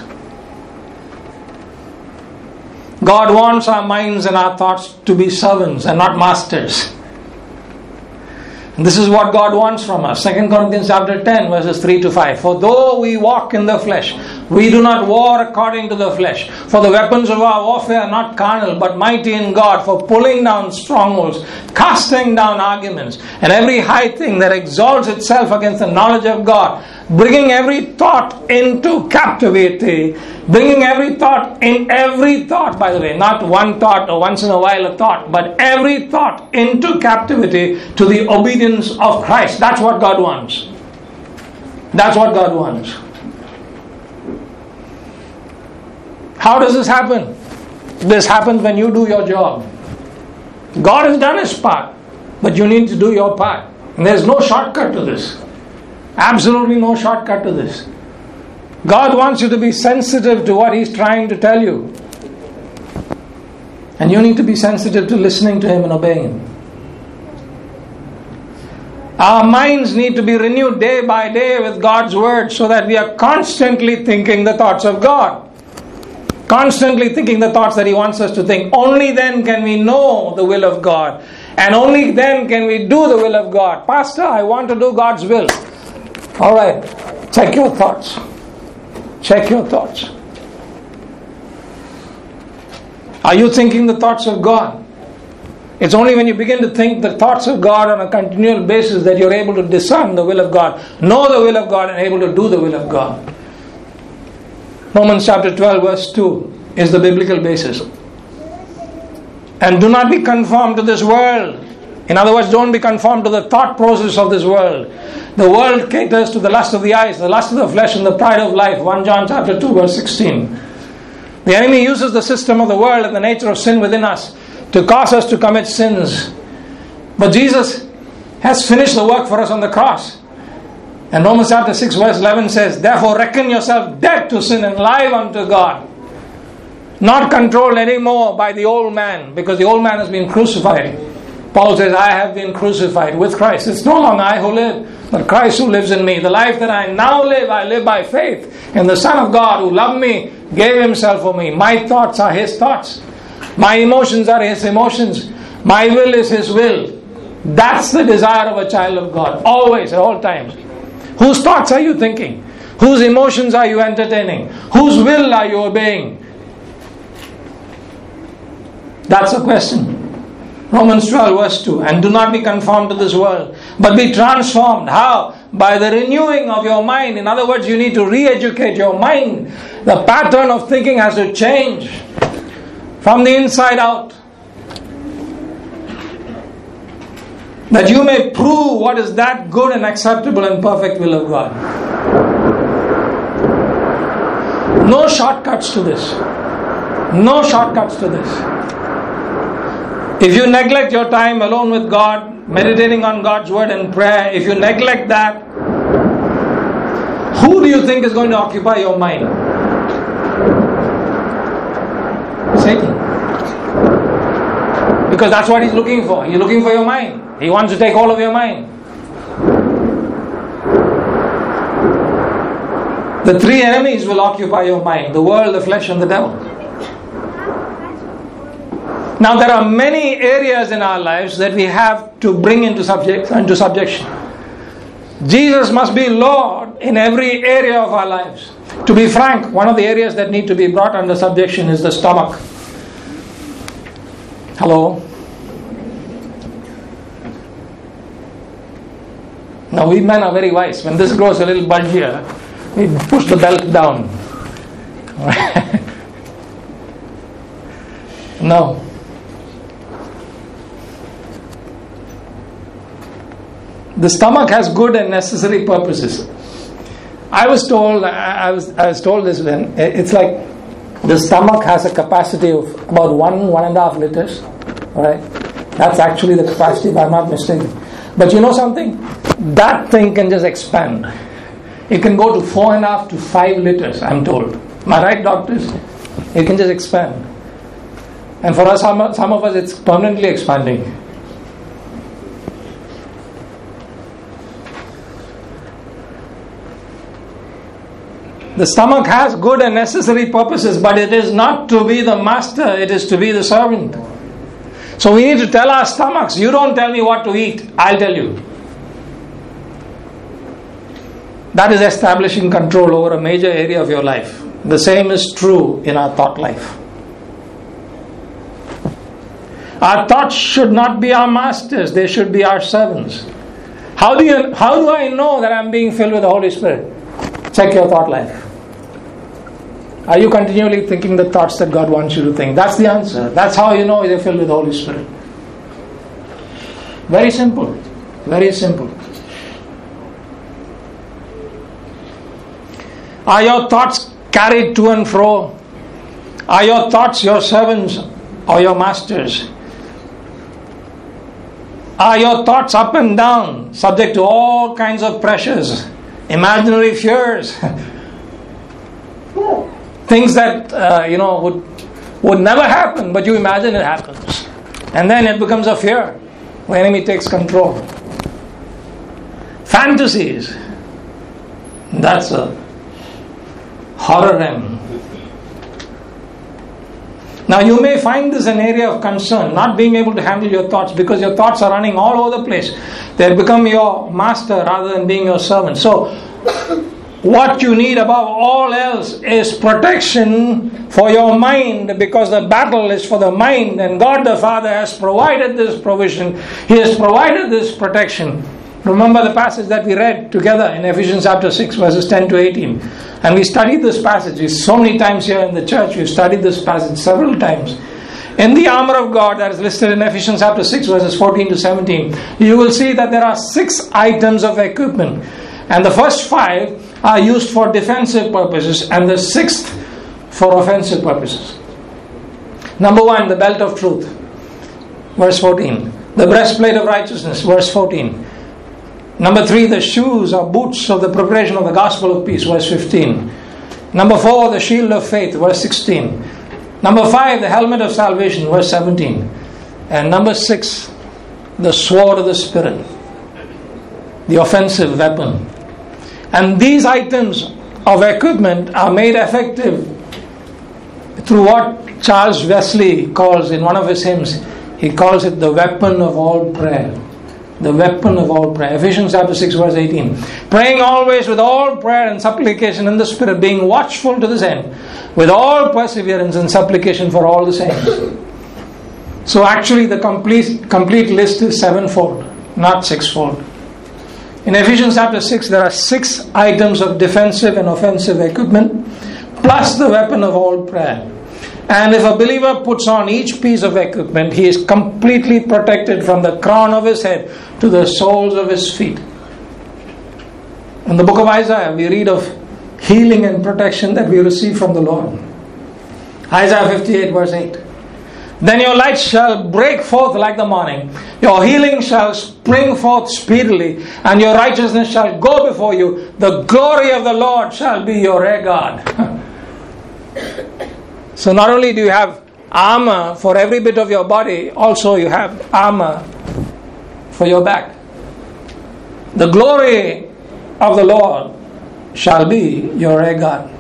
God wants our minds and our thoughts to be servants and not masters. And this is what God wants from us. 2 Corinthians chapter 10 verses 3 to 5. For though we walk in the flesh, we do not war according to the flesh. For the weapons of our warfare are not carnal, but mighty in God, for pulling down strongholds, casting down arguments, and every high thing that exalts itself against the knowledge of God, bringing every thought into captivity, bringing every thought, by the way, not one thought or once in a while a thought, but every thought into captivity to the obedience of Christ. That's what God wants. That's what God wants. How does this happen? This happens when you do your job. God has done His part, but you need to do your part. And there's no shortcut to this. Absolutely no shortcut to this. God wants you to be sensitive to what He's trying to tell you. And you need to be sensitive to listening to Him and obeying Him. Our minds need to be renewed day by day with God's Word, so that we are constantly thinking the thoughts of God. Constantly thinking the thoughts that He wants us to think. Only then can we know the will of God. And only then can we do the will of God. Pastor, I want to do God's will. Alright, check your thoughts. Check your thoughts. Are you thinking the thoughts of God? It's only when you begin to think the thoughts of God on a continual basis that you're able to discern the will of God, know the will of God, and able to do the will of God. Romans chapter 12 verse 2 is the biblical basis. And do not be conformed to this world. In other words, don't be conformed to the thought process of this world. The world caters to the lust of the eyes, the lust of the flesh, and the pride of life. 1 John chapter 2 verse 16. The enemy uses the system of the world and the nature of sin within us to cause us to commit sins. But Jesus has finished the work for us on the cross. And Romans chapter 6 verse 11 says, therefore reckon yourself dead to sin and alive unto God. Not controlled anymore by the old man, because the old man has been crucified. Paul says, I have been crucified with Christ. It's no longer I who live, but Christ who lives in me. The life that I now live, I live by faith in the Son of God who loved me, gave Himself for me. My thoughts are His thoughts. My emotions are His emotions. My will is His will. That's the desire of a child of God. Always, at all times. Whose thoughts are you thinking? Whose emotions are you entertaining? Whose will are you obeying? That's the question. Romans 12 verse 2. And do not be conformed to this world, but be transformed. How? By the renewing of your mind. In other words, you need to re-educate your mind. The pattern of thinking has to change from the inside out. That you may prove what is that good and acceptable and perfect will of God. No shortcuts to this. No shortcuts to this. If you neglect your time alone with God, meditating on God's Word and prayer, if you neglect that, who do you think is going to occupy your mind? Satan. Because that's what he's looking for. He's looking for your mind. He wants to take all of your mind. The three enemies will occupy your mind: the world, the flesh, and the devil. Now there are many areas in our lives that we have to bring into subjection. Jesus must be Lord in every area of our lives. To be frank, one of the areas that need to be brought under subjection is the stomach. Hello? Now we men are very wise. When this grows a little bulgier, we push the belt down. No. The stomach has good and necessary purposes. I was told this when it's like the stomach has a capacity of about 1.5 liters. Right? That's actually the capacity, if I'm not mistaken. But you know something? That thing can just expand. It can go to 4.5 to 5 liters, I'm told. Am I right, doctors? It can just expand. And for us, some of us, it's permanently expanding. The stomach has good and necessary purposes, but it is not to be the master, it is to be the servant. So we need to tell our stomachs, you don't tell me what to eat, I'll tell you. That is establishing control over a major area of your life. The same is true in our thought life. Our thoughts should not be our masters, they should be our servants. How do I know that I'm being filled with the Holy Spirit? Check your thought life. Are you continually thinking the thoughts that God wants you to think? That's the answer. That's how you know you're filled with the Holy Spirit. Very simple. Very simple. Are your thoughts carried to and fro? Are your thoughts your servants or your masters? Are your thoughts up and down, subject to all kinds of pressures, imaginary fears, things that would never happen, but you imagine it happens, and then it becomes a fear. The enemy takes control. Fantasies. That's a horror realm. Now you may find this an area of concern, not being able to handle your thoughts, because your thoughts are running all over the place. They become your master rather than being your servant. So what you need above all else is protection for your mind, because the battle is for the mind, and God the Father has provided this provision. He has provided this protection. Remember the passage that we read together in Ephesians chapter 6 verses 10 to 18. And we studied this passage so many times here in the church. We've studied this passage several times. In the armor of God that is listed in Ephesians chapter 6 verses 14 to 17, you will see that there are 6 items of equipment. And the first 5 are used for defensive purposes, and the 6th for offensive purposes. Number 1, the belt of truth, verse 14. The breastplate of righteousness, verse 14. Number 3, the shoes or boots of the preparation of the gospel of peace, verse 15. Number 4, the shield of faith, verse 16. Number 5, the helmet of salvation, verse 17. And number 6, the sword of the Spirit, the offensive weapon. And these items of equipment are made effective through what Charles Wesley calls in one of his hymns. He calls it the weapon of all prayer. The weapon of all prayer. Ephesians chapter 6 verse 18. Praying always with all prayer and supplication in the Spirit, being watchful to this end, with all perseverance and supplication for all the saints. So actually the complete list is 7-fold, not 6-fold. In Ephesians chapter 6 there are 6 items of defensive and offensive equipment, plus the weapon of all prayer. And if a believer puts on each piece of equipment, he is completely protected from the crown of his head to the soles of his feet. In the book of Isaiah, we read of healing and protection that we receive from the Lord. Isaiah 58 verse 8. Then your light shall break forth like the morning. Your healing shall spring forth speedily, and your righteousness shall go before you. The glory of the Lord shall be your rear guard. So not only do you have armor for every bit of your body, also you have armor for your back. The glory of the Lord shall be your rear guard.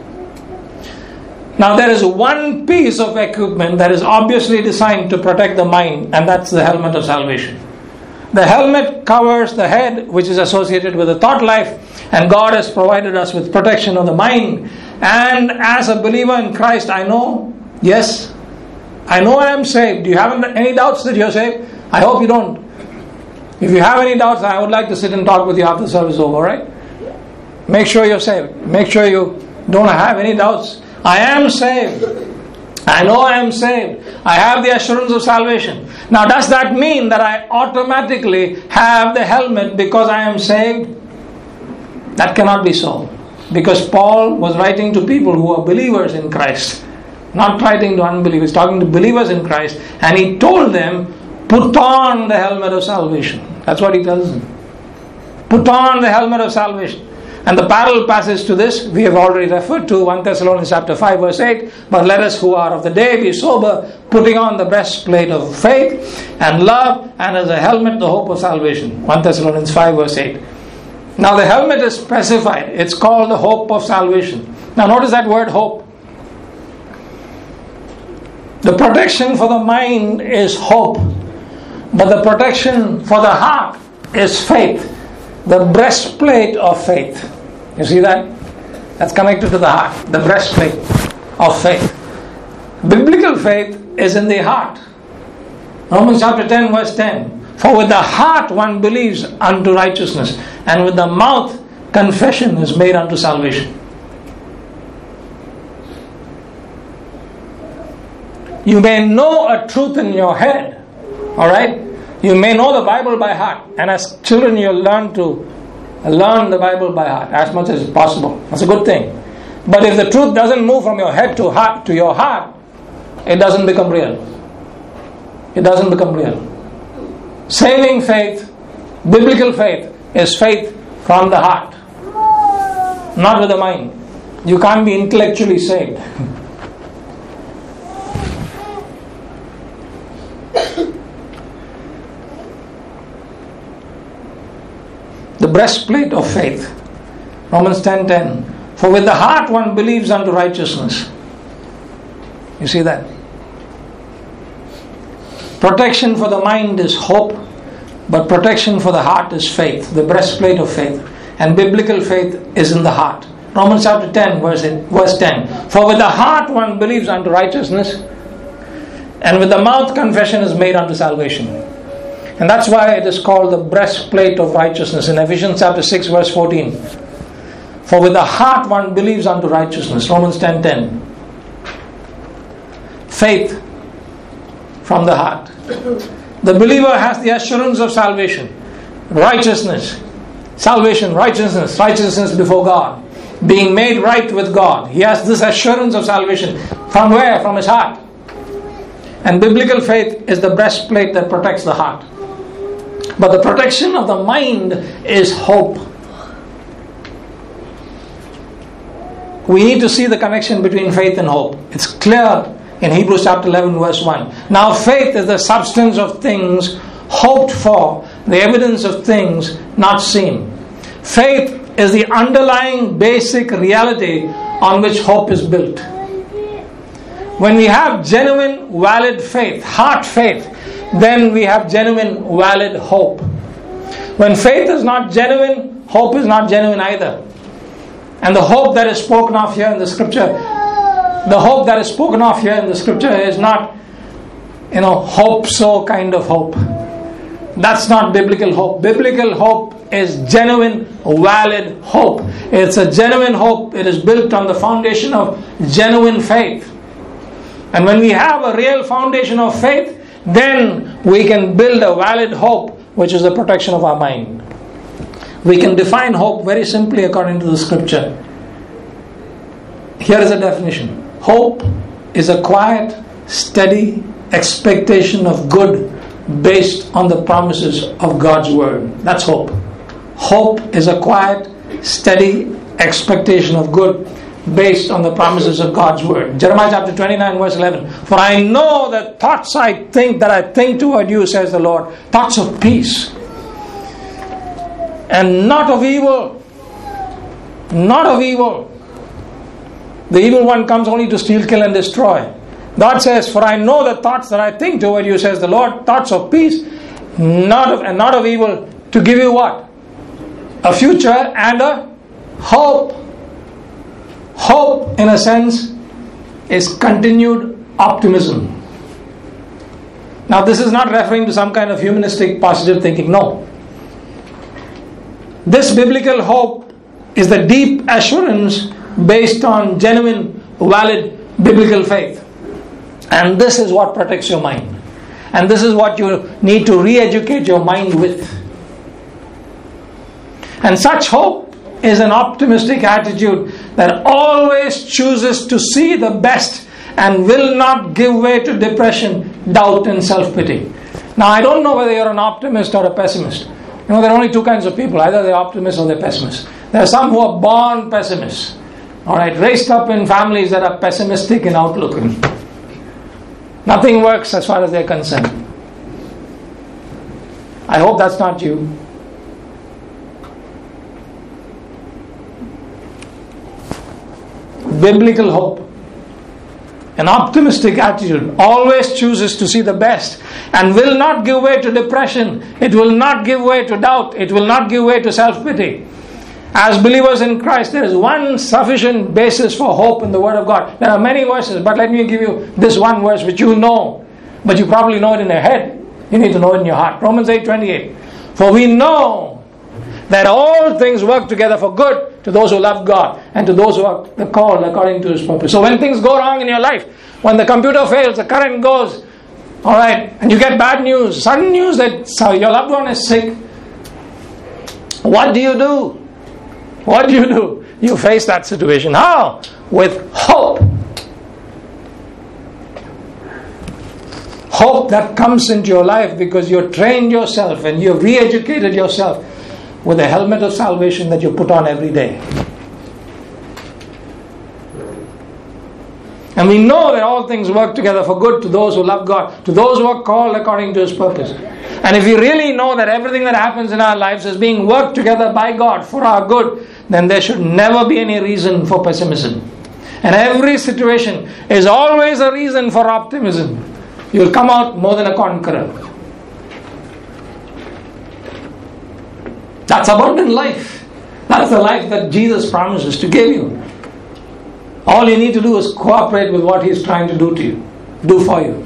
Now there is one piece of equipment that is obviously designed to protect the mind, and that's the helmet of salvation. The helmet covers the head, which is associated with the thought life, and God has provided us with protection of the mind. And as a believer in Christ, I know I am saved. Do you have any doubts that you're saved? I hope you don't. If you have any doubts, I would like to sit and talk with you after the service is over, right? Make sure you're saved. Make sure you don't have any doubts. I am saved. I know I am saved. I have the assurance of salvation. Now, does that mean that I automatically have the helmet because I am saved? That cannot be so. Because Paul was writing to people who are believers in Christ, not writing to unbelievers, talking to believers in Christ, and he told them, put on the helmet of salvation. That's what he tells them. Put on the helmet of salvation. And the parallel passage to this, we have already referred to, 1 Thessalonians chapter 5 verse 8, but let us who are of the day be sober, putting on the breastplate of faith and love, and as a helmet the hope of salvation. 1 Thessalonians 5 verse 8. Now the helmet is specified. It's called the hope of salvation. Now notice that word hope. The protection for the mind is hope, but the protection for the heart is faith. The breastplate of faith. You see that? That's connected to the heart. The breastplate of faith. Biblical faith is in the heart. Romans chapter 10 verse 10. For with the heart one believes unto righteousness, and with the mouth confession is made unto salvation. You may know a truth in your head, alright? You may know the Bible by heart, and as children you learn to learn the Bible by heart as much as possible. That's a good thing. But if the truth doesn't move from your head to your heart, it doesn't become real. It doesn't become real. Saving faith, biblical faith, is faith from the heart, not with the mind. You can't be intellectually saved. The breastplate of faith. Romans 10:10. For with the heart one believes unto righteousness. You see that? Protection for the mind is hope, but protection for the heart is faith. The breastplate of faith. And biblical faith is in the heart. Romans chapter 10 verse 10. For with the heart one believes unto righteousness, and with the mouth confession is made unto salvation. And that's why it is called the breastplate of righteousness in Ephesians chapter 6 verse 14. For with the heart one believes unto righteousness. Romans 10:10. Faith from the heart. The believer has the assurance of salvation. Righteousness. Salvation, righteousness before God. Being made right with God. He has this assurance of salvation. From where? From his heart. And biblical faith is the breastplate that protects the heart. But the protection of the mind is hope. We need to see the connection between faith and hope. It's clear in Hebrews chapter 11 verse 1. Now faith is the substance of things hoped for, the evidence of things not seen. Faith is the underlying basic reality on which hope is built. When we have genuine, valid faith, heart faith, then we have genuine, valid hope. When faith is not genuine, hope is not genuine either. And the hope that is spoken of here in the scripture, is not, hope so kind of hope. That's not biblical hope. Biblical hope is genuine, valid hope. It's a genuine hope. It is built on the foundation of genuine faith. And when we have a real foundation of faith, then we can build a valid hope, which is the protection of our mind. We can define hope very simply according to the scripture. Here is a definition. Hope is a quiet, steady expectation of good based on the promises of God's word. That's hope. Hope is a quiet, steady expectation of good based on the promises of God's word. Jeremiah chapter 29 verse 11. For I know the thoughts I think toward you, says the Lord, thoughts of peace and not of evil. Not of evil. The evil one comes only to steal, kill and destroy. God says, for I know the thoughts that I think toward you, says the Lord, thoughts of peace, not of evil, to give you what? A future and a hope. Hope, in a sense, is continued optimism. Now, this is not referring to some kind of humanistic positive thinking. No. This biblical hope is the deep assurance based on genuine, valid biblical faith. And this is what protects your mind. And this is what you need to re-educate your mind with. And such hope is an optimistic attitude that always chooses to see the best and will not give way to depression, doubt and self-pity. Now I don't know whether you're an optimist or a pessimist. There are only two kinds of people. Either they're optimists or they're pessimists. There are some who are born pessimists. Alright, raised up in families that are pessimistic in outlook. Nothing works as far as they're concerned. I hope that's not you. Biblical hope, an optimistic attitude, always chooses to see the best and will not give way to depression. It will not give way to doubt. It will not give way to self-pity. As believers in Christ, there is one sufficient basis for hope in the Word of God. There are many verses, but let me give you this one verse which you know, but you probably know it in your head. You need to know it in your heart. Romans 8:28. For we know that all things work together for good to those who love God and to those who are called according to His purpose. So when things go wrong in your life, when the computer fails, the current goes, alright, and you get bad news, sudden news that your loved one is sick, what do you do? What do you do? You face that situation. How? With hope. Hope that comes into your life because you've trained yourself and you've re-educated yourself with a helmet of salvation that you put on every day. And we know that all things work together for good to those who love God, to those who are called according to His purpose. And if we really know that everything that happens in our lives is being worked together by God for our good, then there should never be any reason for pessimism. And every situation is always a reason for optimism. You will come out more than a conqueror. That's abundant life. That's the life that Jesus promises to give you. All you need to do is cooperate with what He is trying to do for you.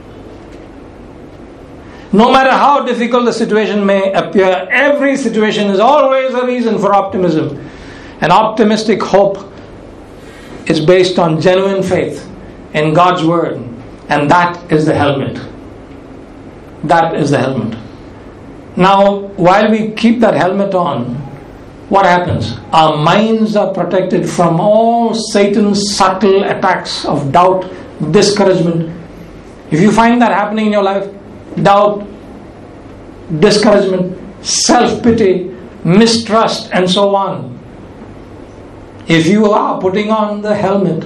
No matter how difficult the situation may appear, every situation is always a reason for optimism. An optimistic hope is based on genuine faith in God's Word, and that is the helmet. That is the helmet. Now, while we keep that helmet on, what happens? Our minds are protected from all Satan's subtle attacks of doubt, discouragement. If you find that happening in your life, doubt, discouragement, self-pity, mistrust, and so on, if you are putting on the helmet,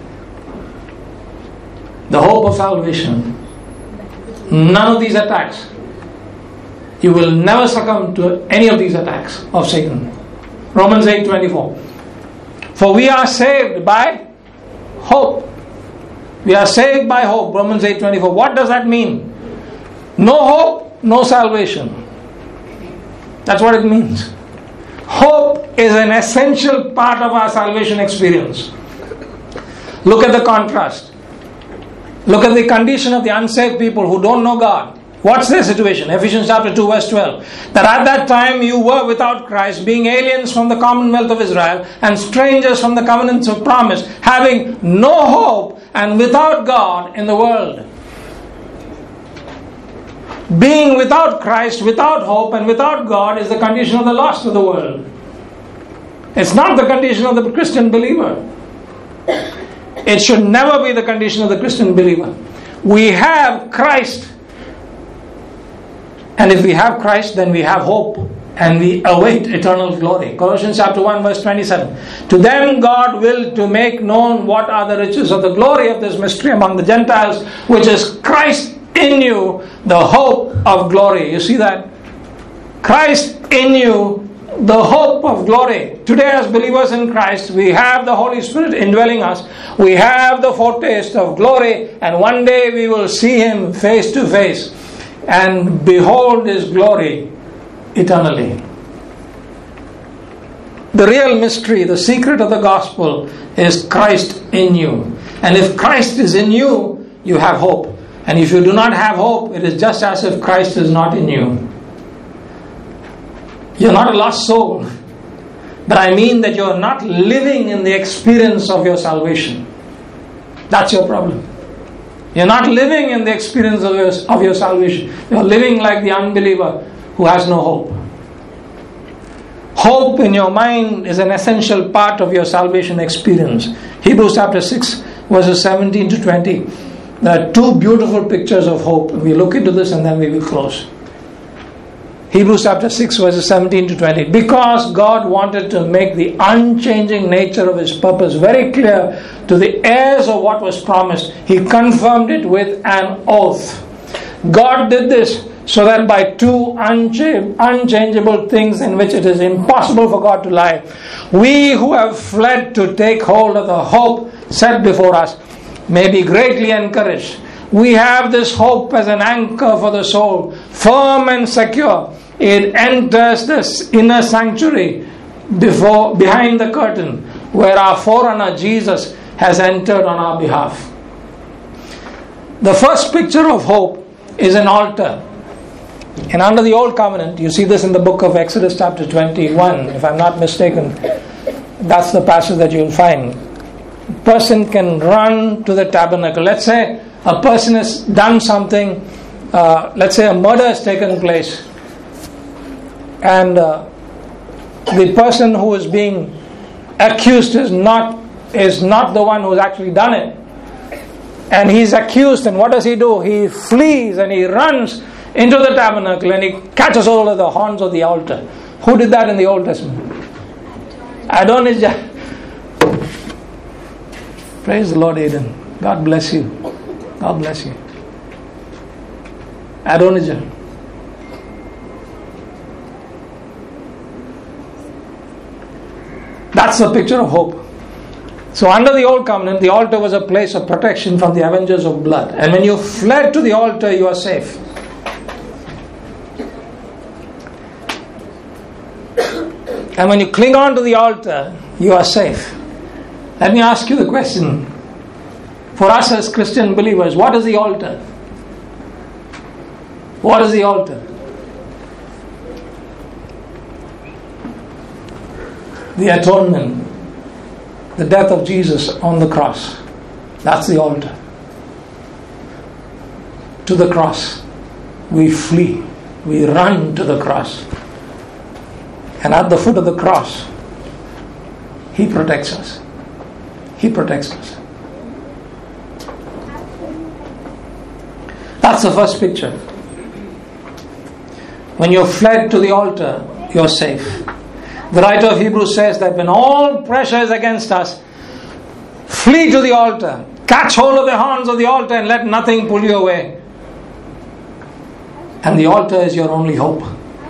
the hope of salvation, none of these attacks, you will never succumb to any of these attacks of Satan. Romans 8:24. For we are saved by hope. We are saved by hope. Romans 8:24. What does that mean? No hope, no salvation. That's what it means. Hope is an essential part of our salvation experience. Look at the contrast. Look at the condition of the unsaved people who don't know God. What's their situation? Ephesians chapter 2 verse 12. That at that time you were without Christ, being aliens from the commonwealth of Israel and strangers from the covenants of promise, having no hope and without God in the world. Being without Christ, without hope and without God is the condition of the lost of the world. It's not the condition of the Christian believer. It should never be the condition of the Christian believer. We have Christ. And if we have Christ, then we have hope and we await eternal glory. Colossians chapter 1 verse 27. To them God willed to make known what are the riches of the glory of this mystery among the Gentiles, which is Christ in you, the hope of glory. You see that? Christ in you, the hope of glory. Today as believers in Christ, we have the Holy Spirit indwelling us. We have the foretaste of glory, and one day we will see Him face to face and behold His glory eternally. The real mystery, the secret of the gospel is Christ in you. And if Christ is in you, you have hope. And if you do not have hope, it is just as if Christ is not in you. You're not a lost soul. But I mean that you're not living in the experience of your salvation. That's your problem. You're not living in the experience of your salvation. You're living like the unbeliever who has no hope. Hope in your mind is an essential part of your salvation experience. Hebrews chapter 6 verses 17 to 20. There are two beautiful pictures of hope. We look into this and then we will close. Hebrews chapter 6 verses 17 to 20. Because God wanted to make the unchanging nature of His purpose very clear to the heirs of what was promised, He confirmed it with an oath. God did this so that by two unchangeable things in which it is impossible for God to lie, we who have fled to take hold of the hope set before us may be greatly encouraged. We have this hope as an anchor for the soul, firm and secure. It enters the inner sanctuary behind the curtain, where our forerunner Jesus has entered on our behalf. The first picture of hope is an altar. And under the Old Covenant, you see this in the book of Exodus chapter 21, if I'm not mistaken, that's the passage that you'll find. A person can run to the tabernacle. Let's say a person has done something, let's say a murder has taken place, and the person who is being accused is not the one who's actually done it. And he's accused, and what does he do? He flees and he runs into the tabernacle and he catches hold of the horns of the altar. Who did that in the Old Testament? Adonijah. Praise the Lord, Aiden. God bless you. God bless you. Adonijah. That's the picture of hope. So under the Old Covenant, the altar was a place of protection from the avengers of blood. And when you fled to the altar, you are safe. And when you cling on to the altar, you are safe. Let me ask you the question. For us as Christian believers, what is the altar? What is the altar? The atonement. The death of Jesus on the cross. That's the altar. To the cross. We flee. We run to the cross. And at the foot of the cross, He protects us. He protects us. That's the first picture. When you're fled to the altar, you're safe. The writer of Hebrews says that when all pressure is against us, flee to the altar, catch hold of the horns of the altar and let nothing pull you away. And the altar is your only hope.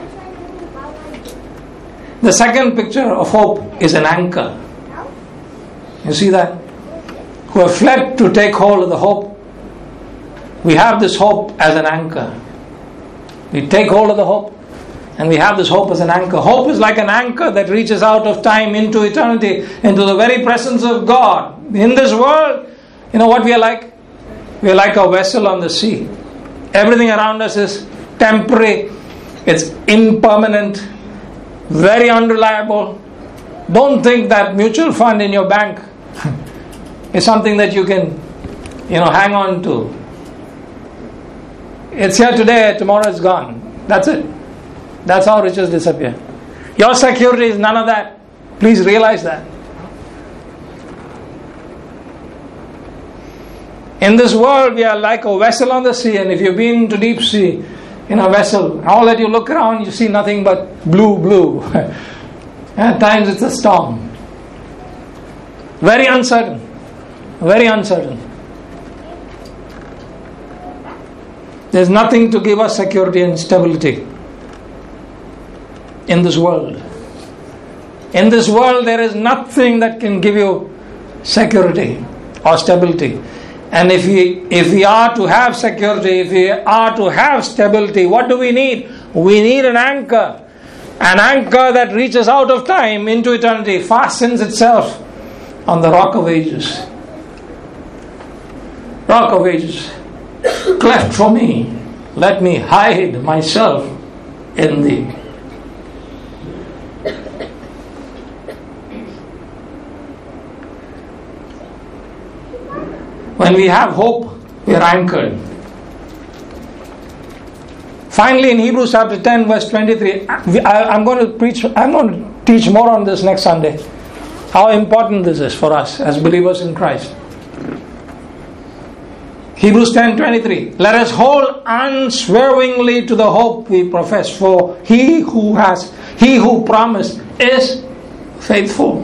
The second picture of hope is an anchor. You see that? Who have fled to take hold of the hope. We have this hope as an anchor. We take hold of the hope and we have this hope as an anchor. Hope is like an anchor that reaches out of time into eternity, into the very presence of God. In this world, you know what we are like? We are like a vessel on the sea. Everything around us is temporary. It's impermanent. Very unreliable. Don't think that mutual fund in your bank is something that you can, hang on to. It's here today, tomorrow it's gone. That's it. That's how riches disappear. Your security is none of that. Please realize that. In this world, we are like a vessel on the sea, and if you've been to deep sea in a vessel, all that you look around, you see nothing but blue. At times it's a storm. Very uncertain. Very uncertain. There's nothing to give us security and stability in this world. In this world, there is nothing that can give you security or stability. And if we are to have security, if we are to have stability, what do we need? We need an anchor. An anchor that reaches out of time into eternity, fastens itself on the rock of ages. Rock of ages. Cleft for me, let me hide myself in thee. When we have hope We are anchored. Finally, in Hebrews chapter 10, verse 23, I'm going to teach more on this next Sunday. How important this is for us as believers in Christ. Hebrews 10:23. Let us hold unswervingly to the hope we profess, for he who promised is faithful.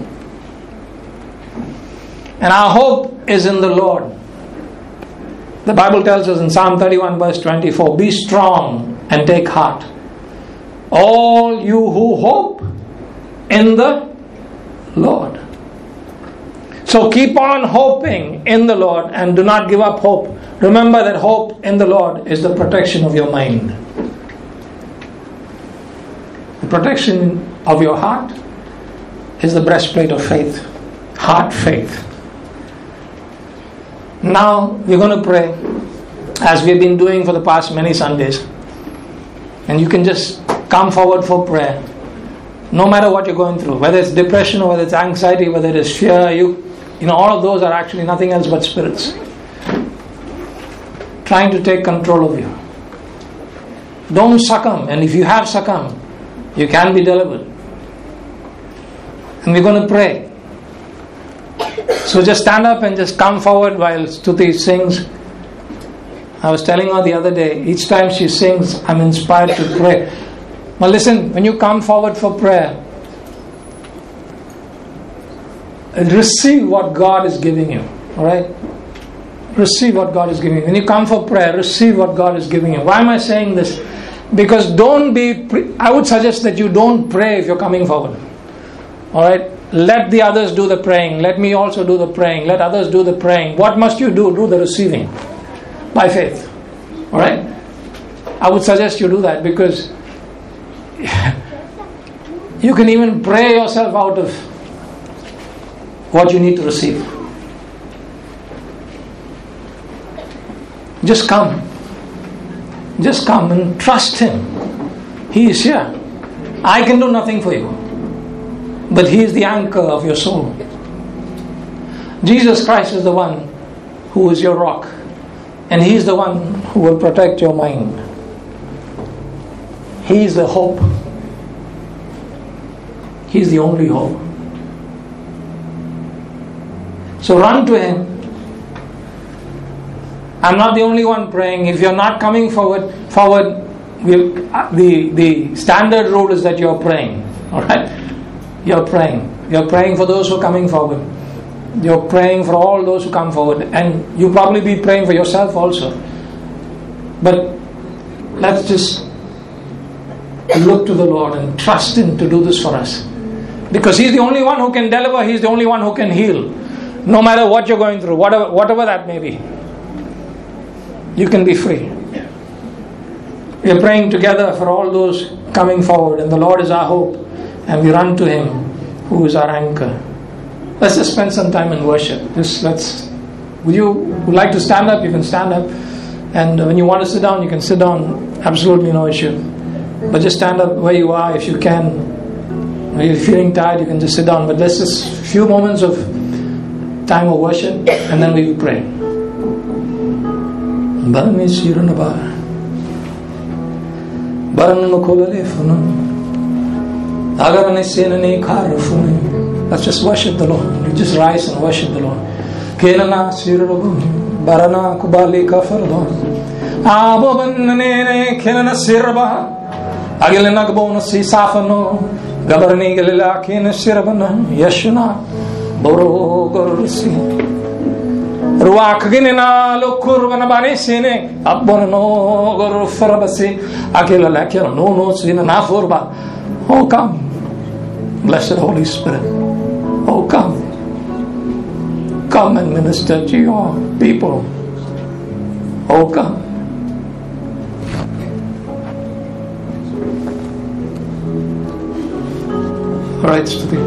And our hope is in the Lord. The Bible tells us in Psalm 31 verse 24, be strong and take heart, all you who hope in the Lord. So keep on hoping in the Lord and do not give up hope. Remember that hope in the Lord is the protection of your mind. The protection of your heart is the breastplate of faith. Heart faith. Now we're going to pray as we've been doing for the past many Sundays. And you can just come forward for prayer. No matter what you're going through, whether it's depression or whether it's anxiety, whether it is fear, you know, all of those are actually nothing else but spirits trying to take control of you. Don't succumb, and if you have succumbed, you can be delivered. And we're going to pray. So just stand up and just come forward while Stuti sings. I was telling her the other day, each time she sings, I'm inspired to pray. Now listen, when you come forward for prayer, receive what God is giving you. Alright? Receive what God is giving you. When you come for prayer, receive what God is giving you. Why am I saying this? Because I would suggest that you don't pray if you're coming forward. Alright? Let the others do the praying. Let me also do the praying. Let others do the praying. What must you do? Do the receiving. By faith. Alright? I would suggest you do that, because you can even pray yourself out of what you need to receive. Just come. Just come and trust Him. He is here. I can do nothing for you, but He is the anchor of your soul. Jesus Christ is the one who is your rock, and He is the one who will protect your mind. He is the hope. He is the only hope. So run to Him. I'm not the only one praying. If you're not coming forward, the standard rule is that you're praying. Alright? You're praying. You're praying for those who are coming forward. You're praying for all those who come forward. And you'll probably be praying for yourself also. But let's just look to the Lord and trust Him to do this for us. Because He's the only one who can deliver. He's the only one who can heal. No matter what you're going through, whatever that may be, you can be free. We are praying together for all those coming forward, and the Lord is our hope, and we run to Him who is our anchor. Let's just spend some time in worship. Would you like to stand up? You can stand up, and when you want to sit down, you can sit down. Absolutely no issue. But just stand up where you are if you can. If you're feeling tired, you can just sit down. But let's just a few moments of time of worship, and then we will pray. Let's just worship the Lord. You just rise and worship the Lord. Barana kubali kafardon abobanne kelana sirba agilena gbona si safano gabarni gelila kin sirbana yashna boro gorsi ruak ginena lokurvana bani sine abbono gor farabasi agila lakira no sina na forba. Oh, come, blessed Holy Spirit. Oh, come and minister to your people. Oh, come. All right, Stuti.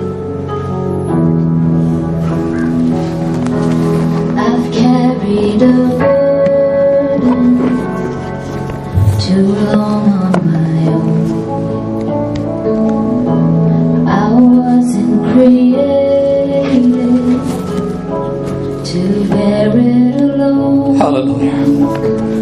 I've carried a burden too long on my own. I wasn't created to bear it alone. Hallelujah.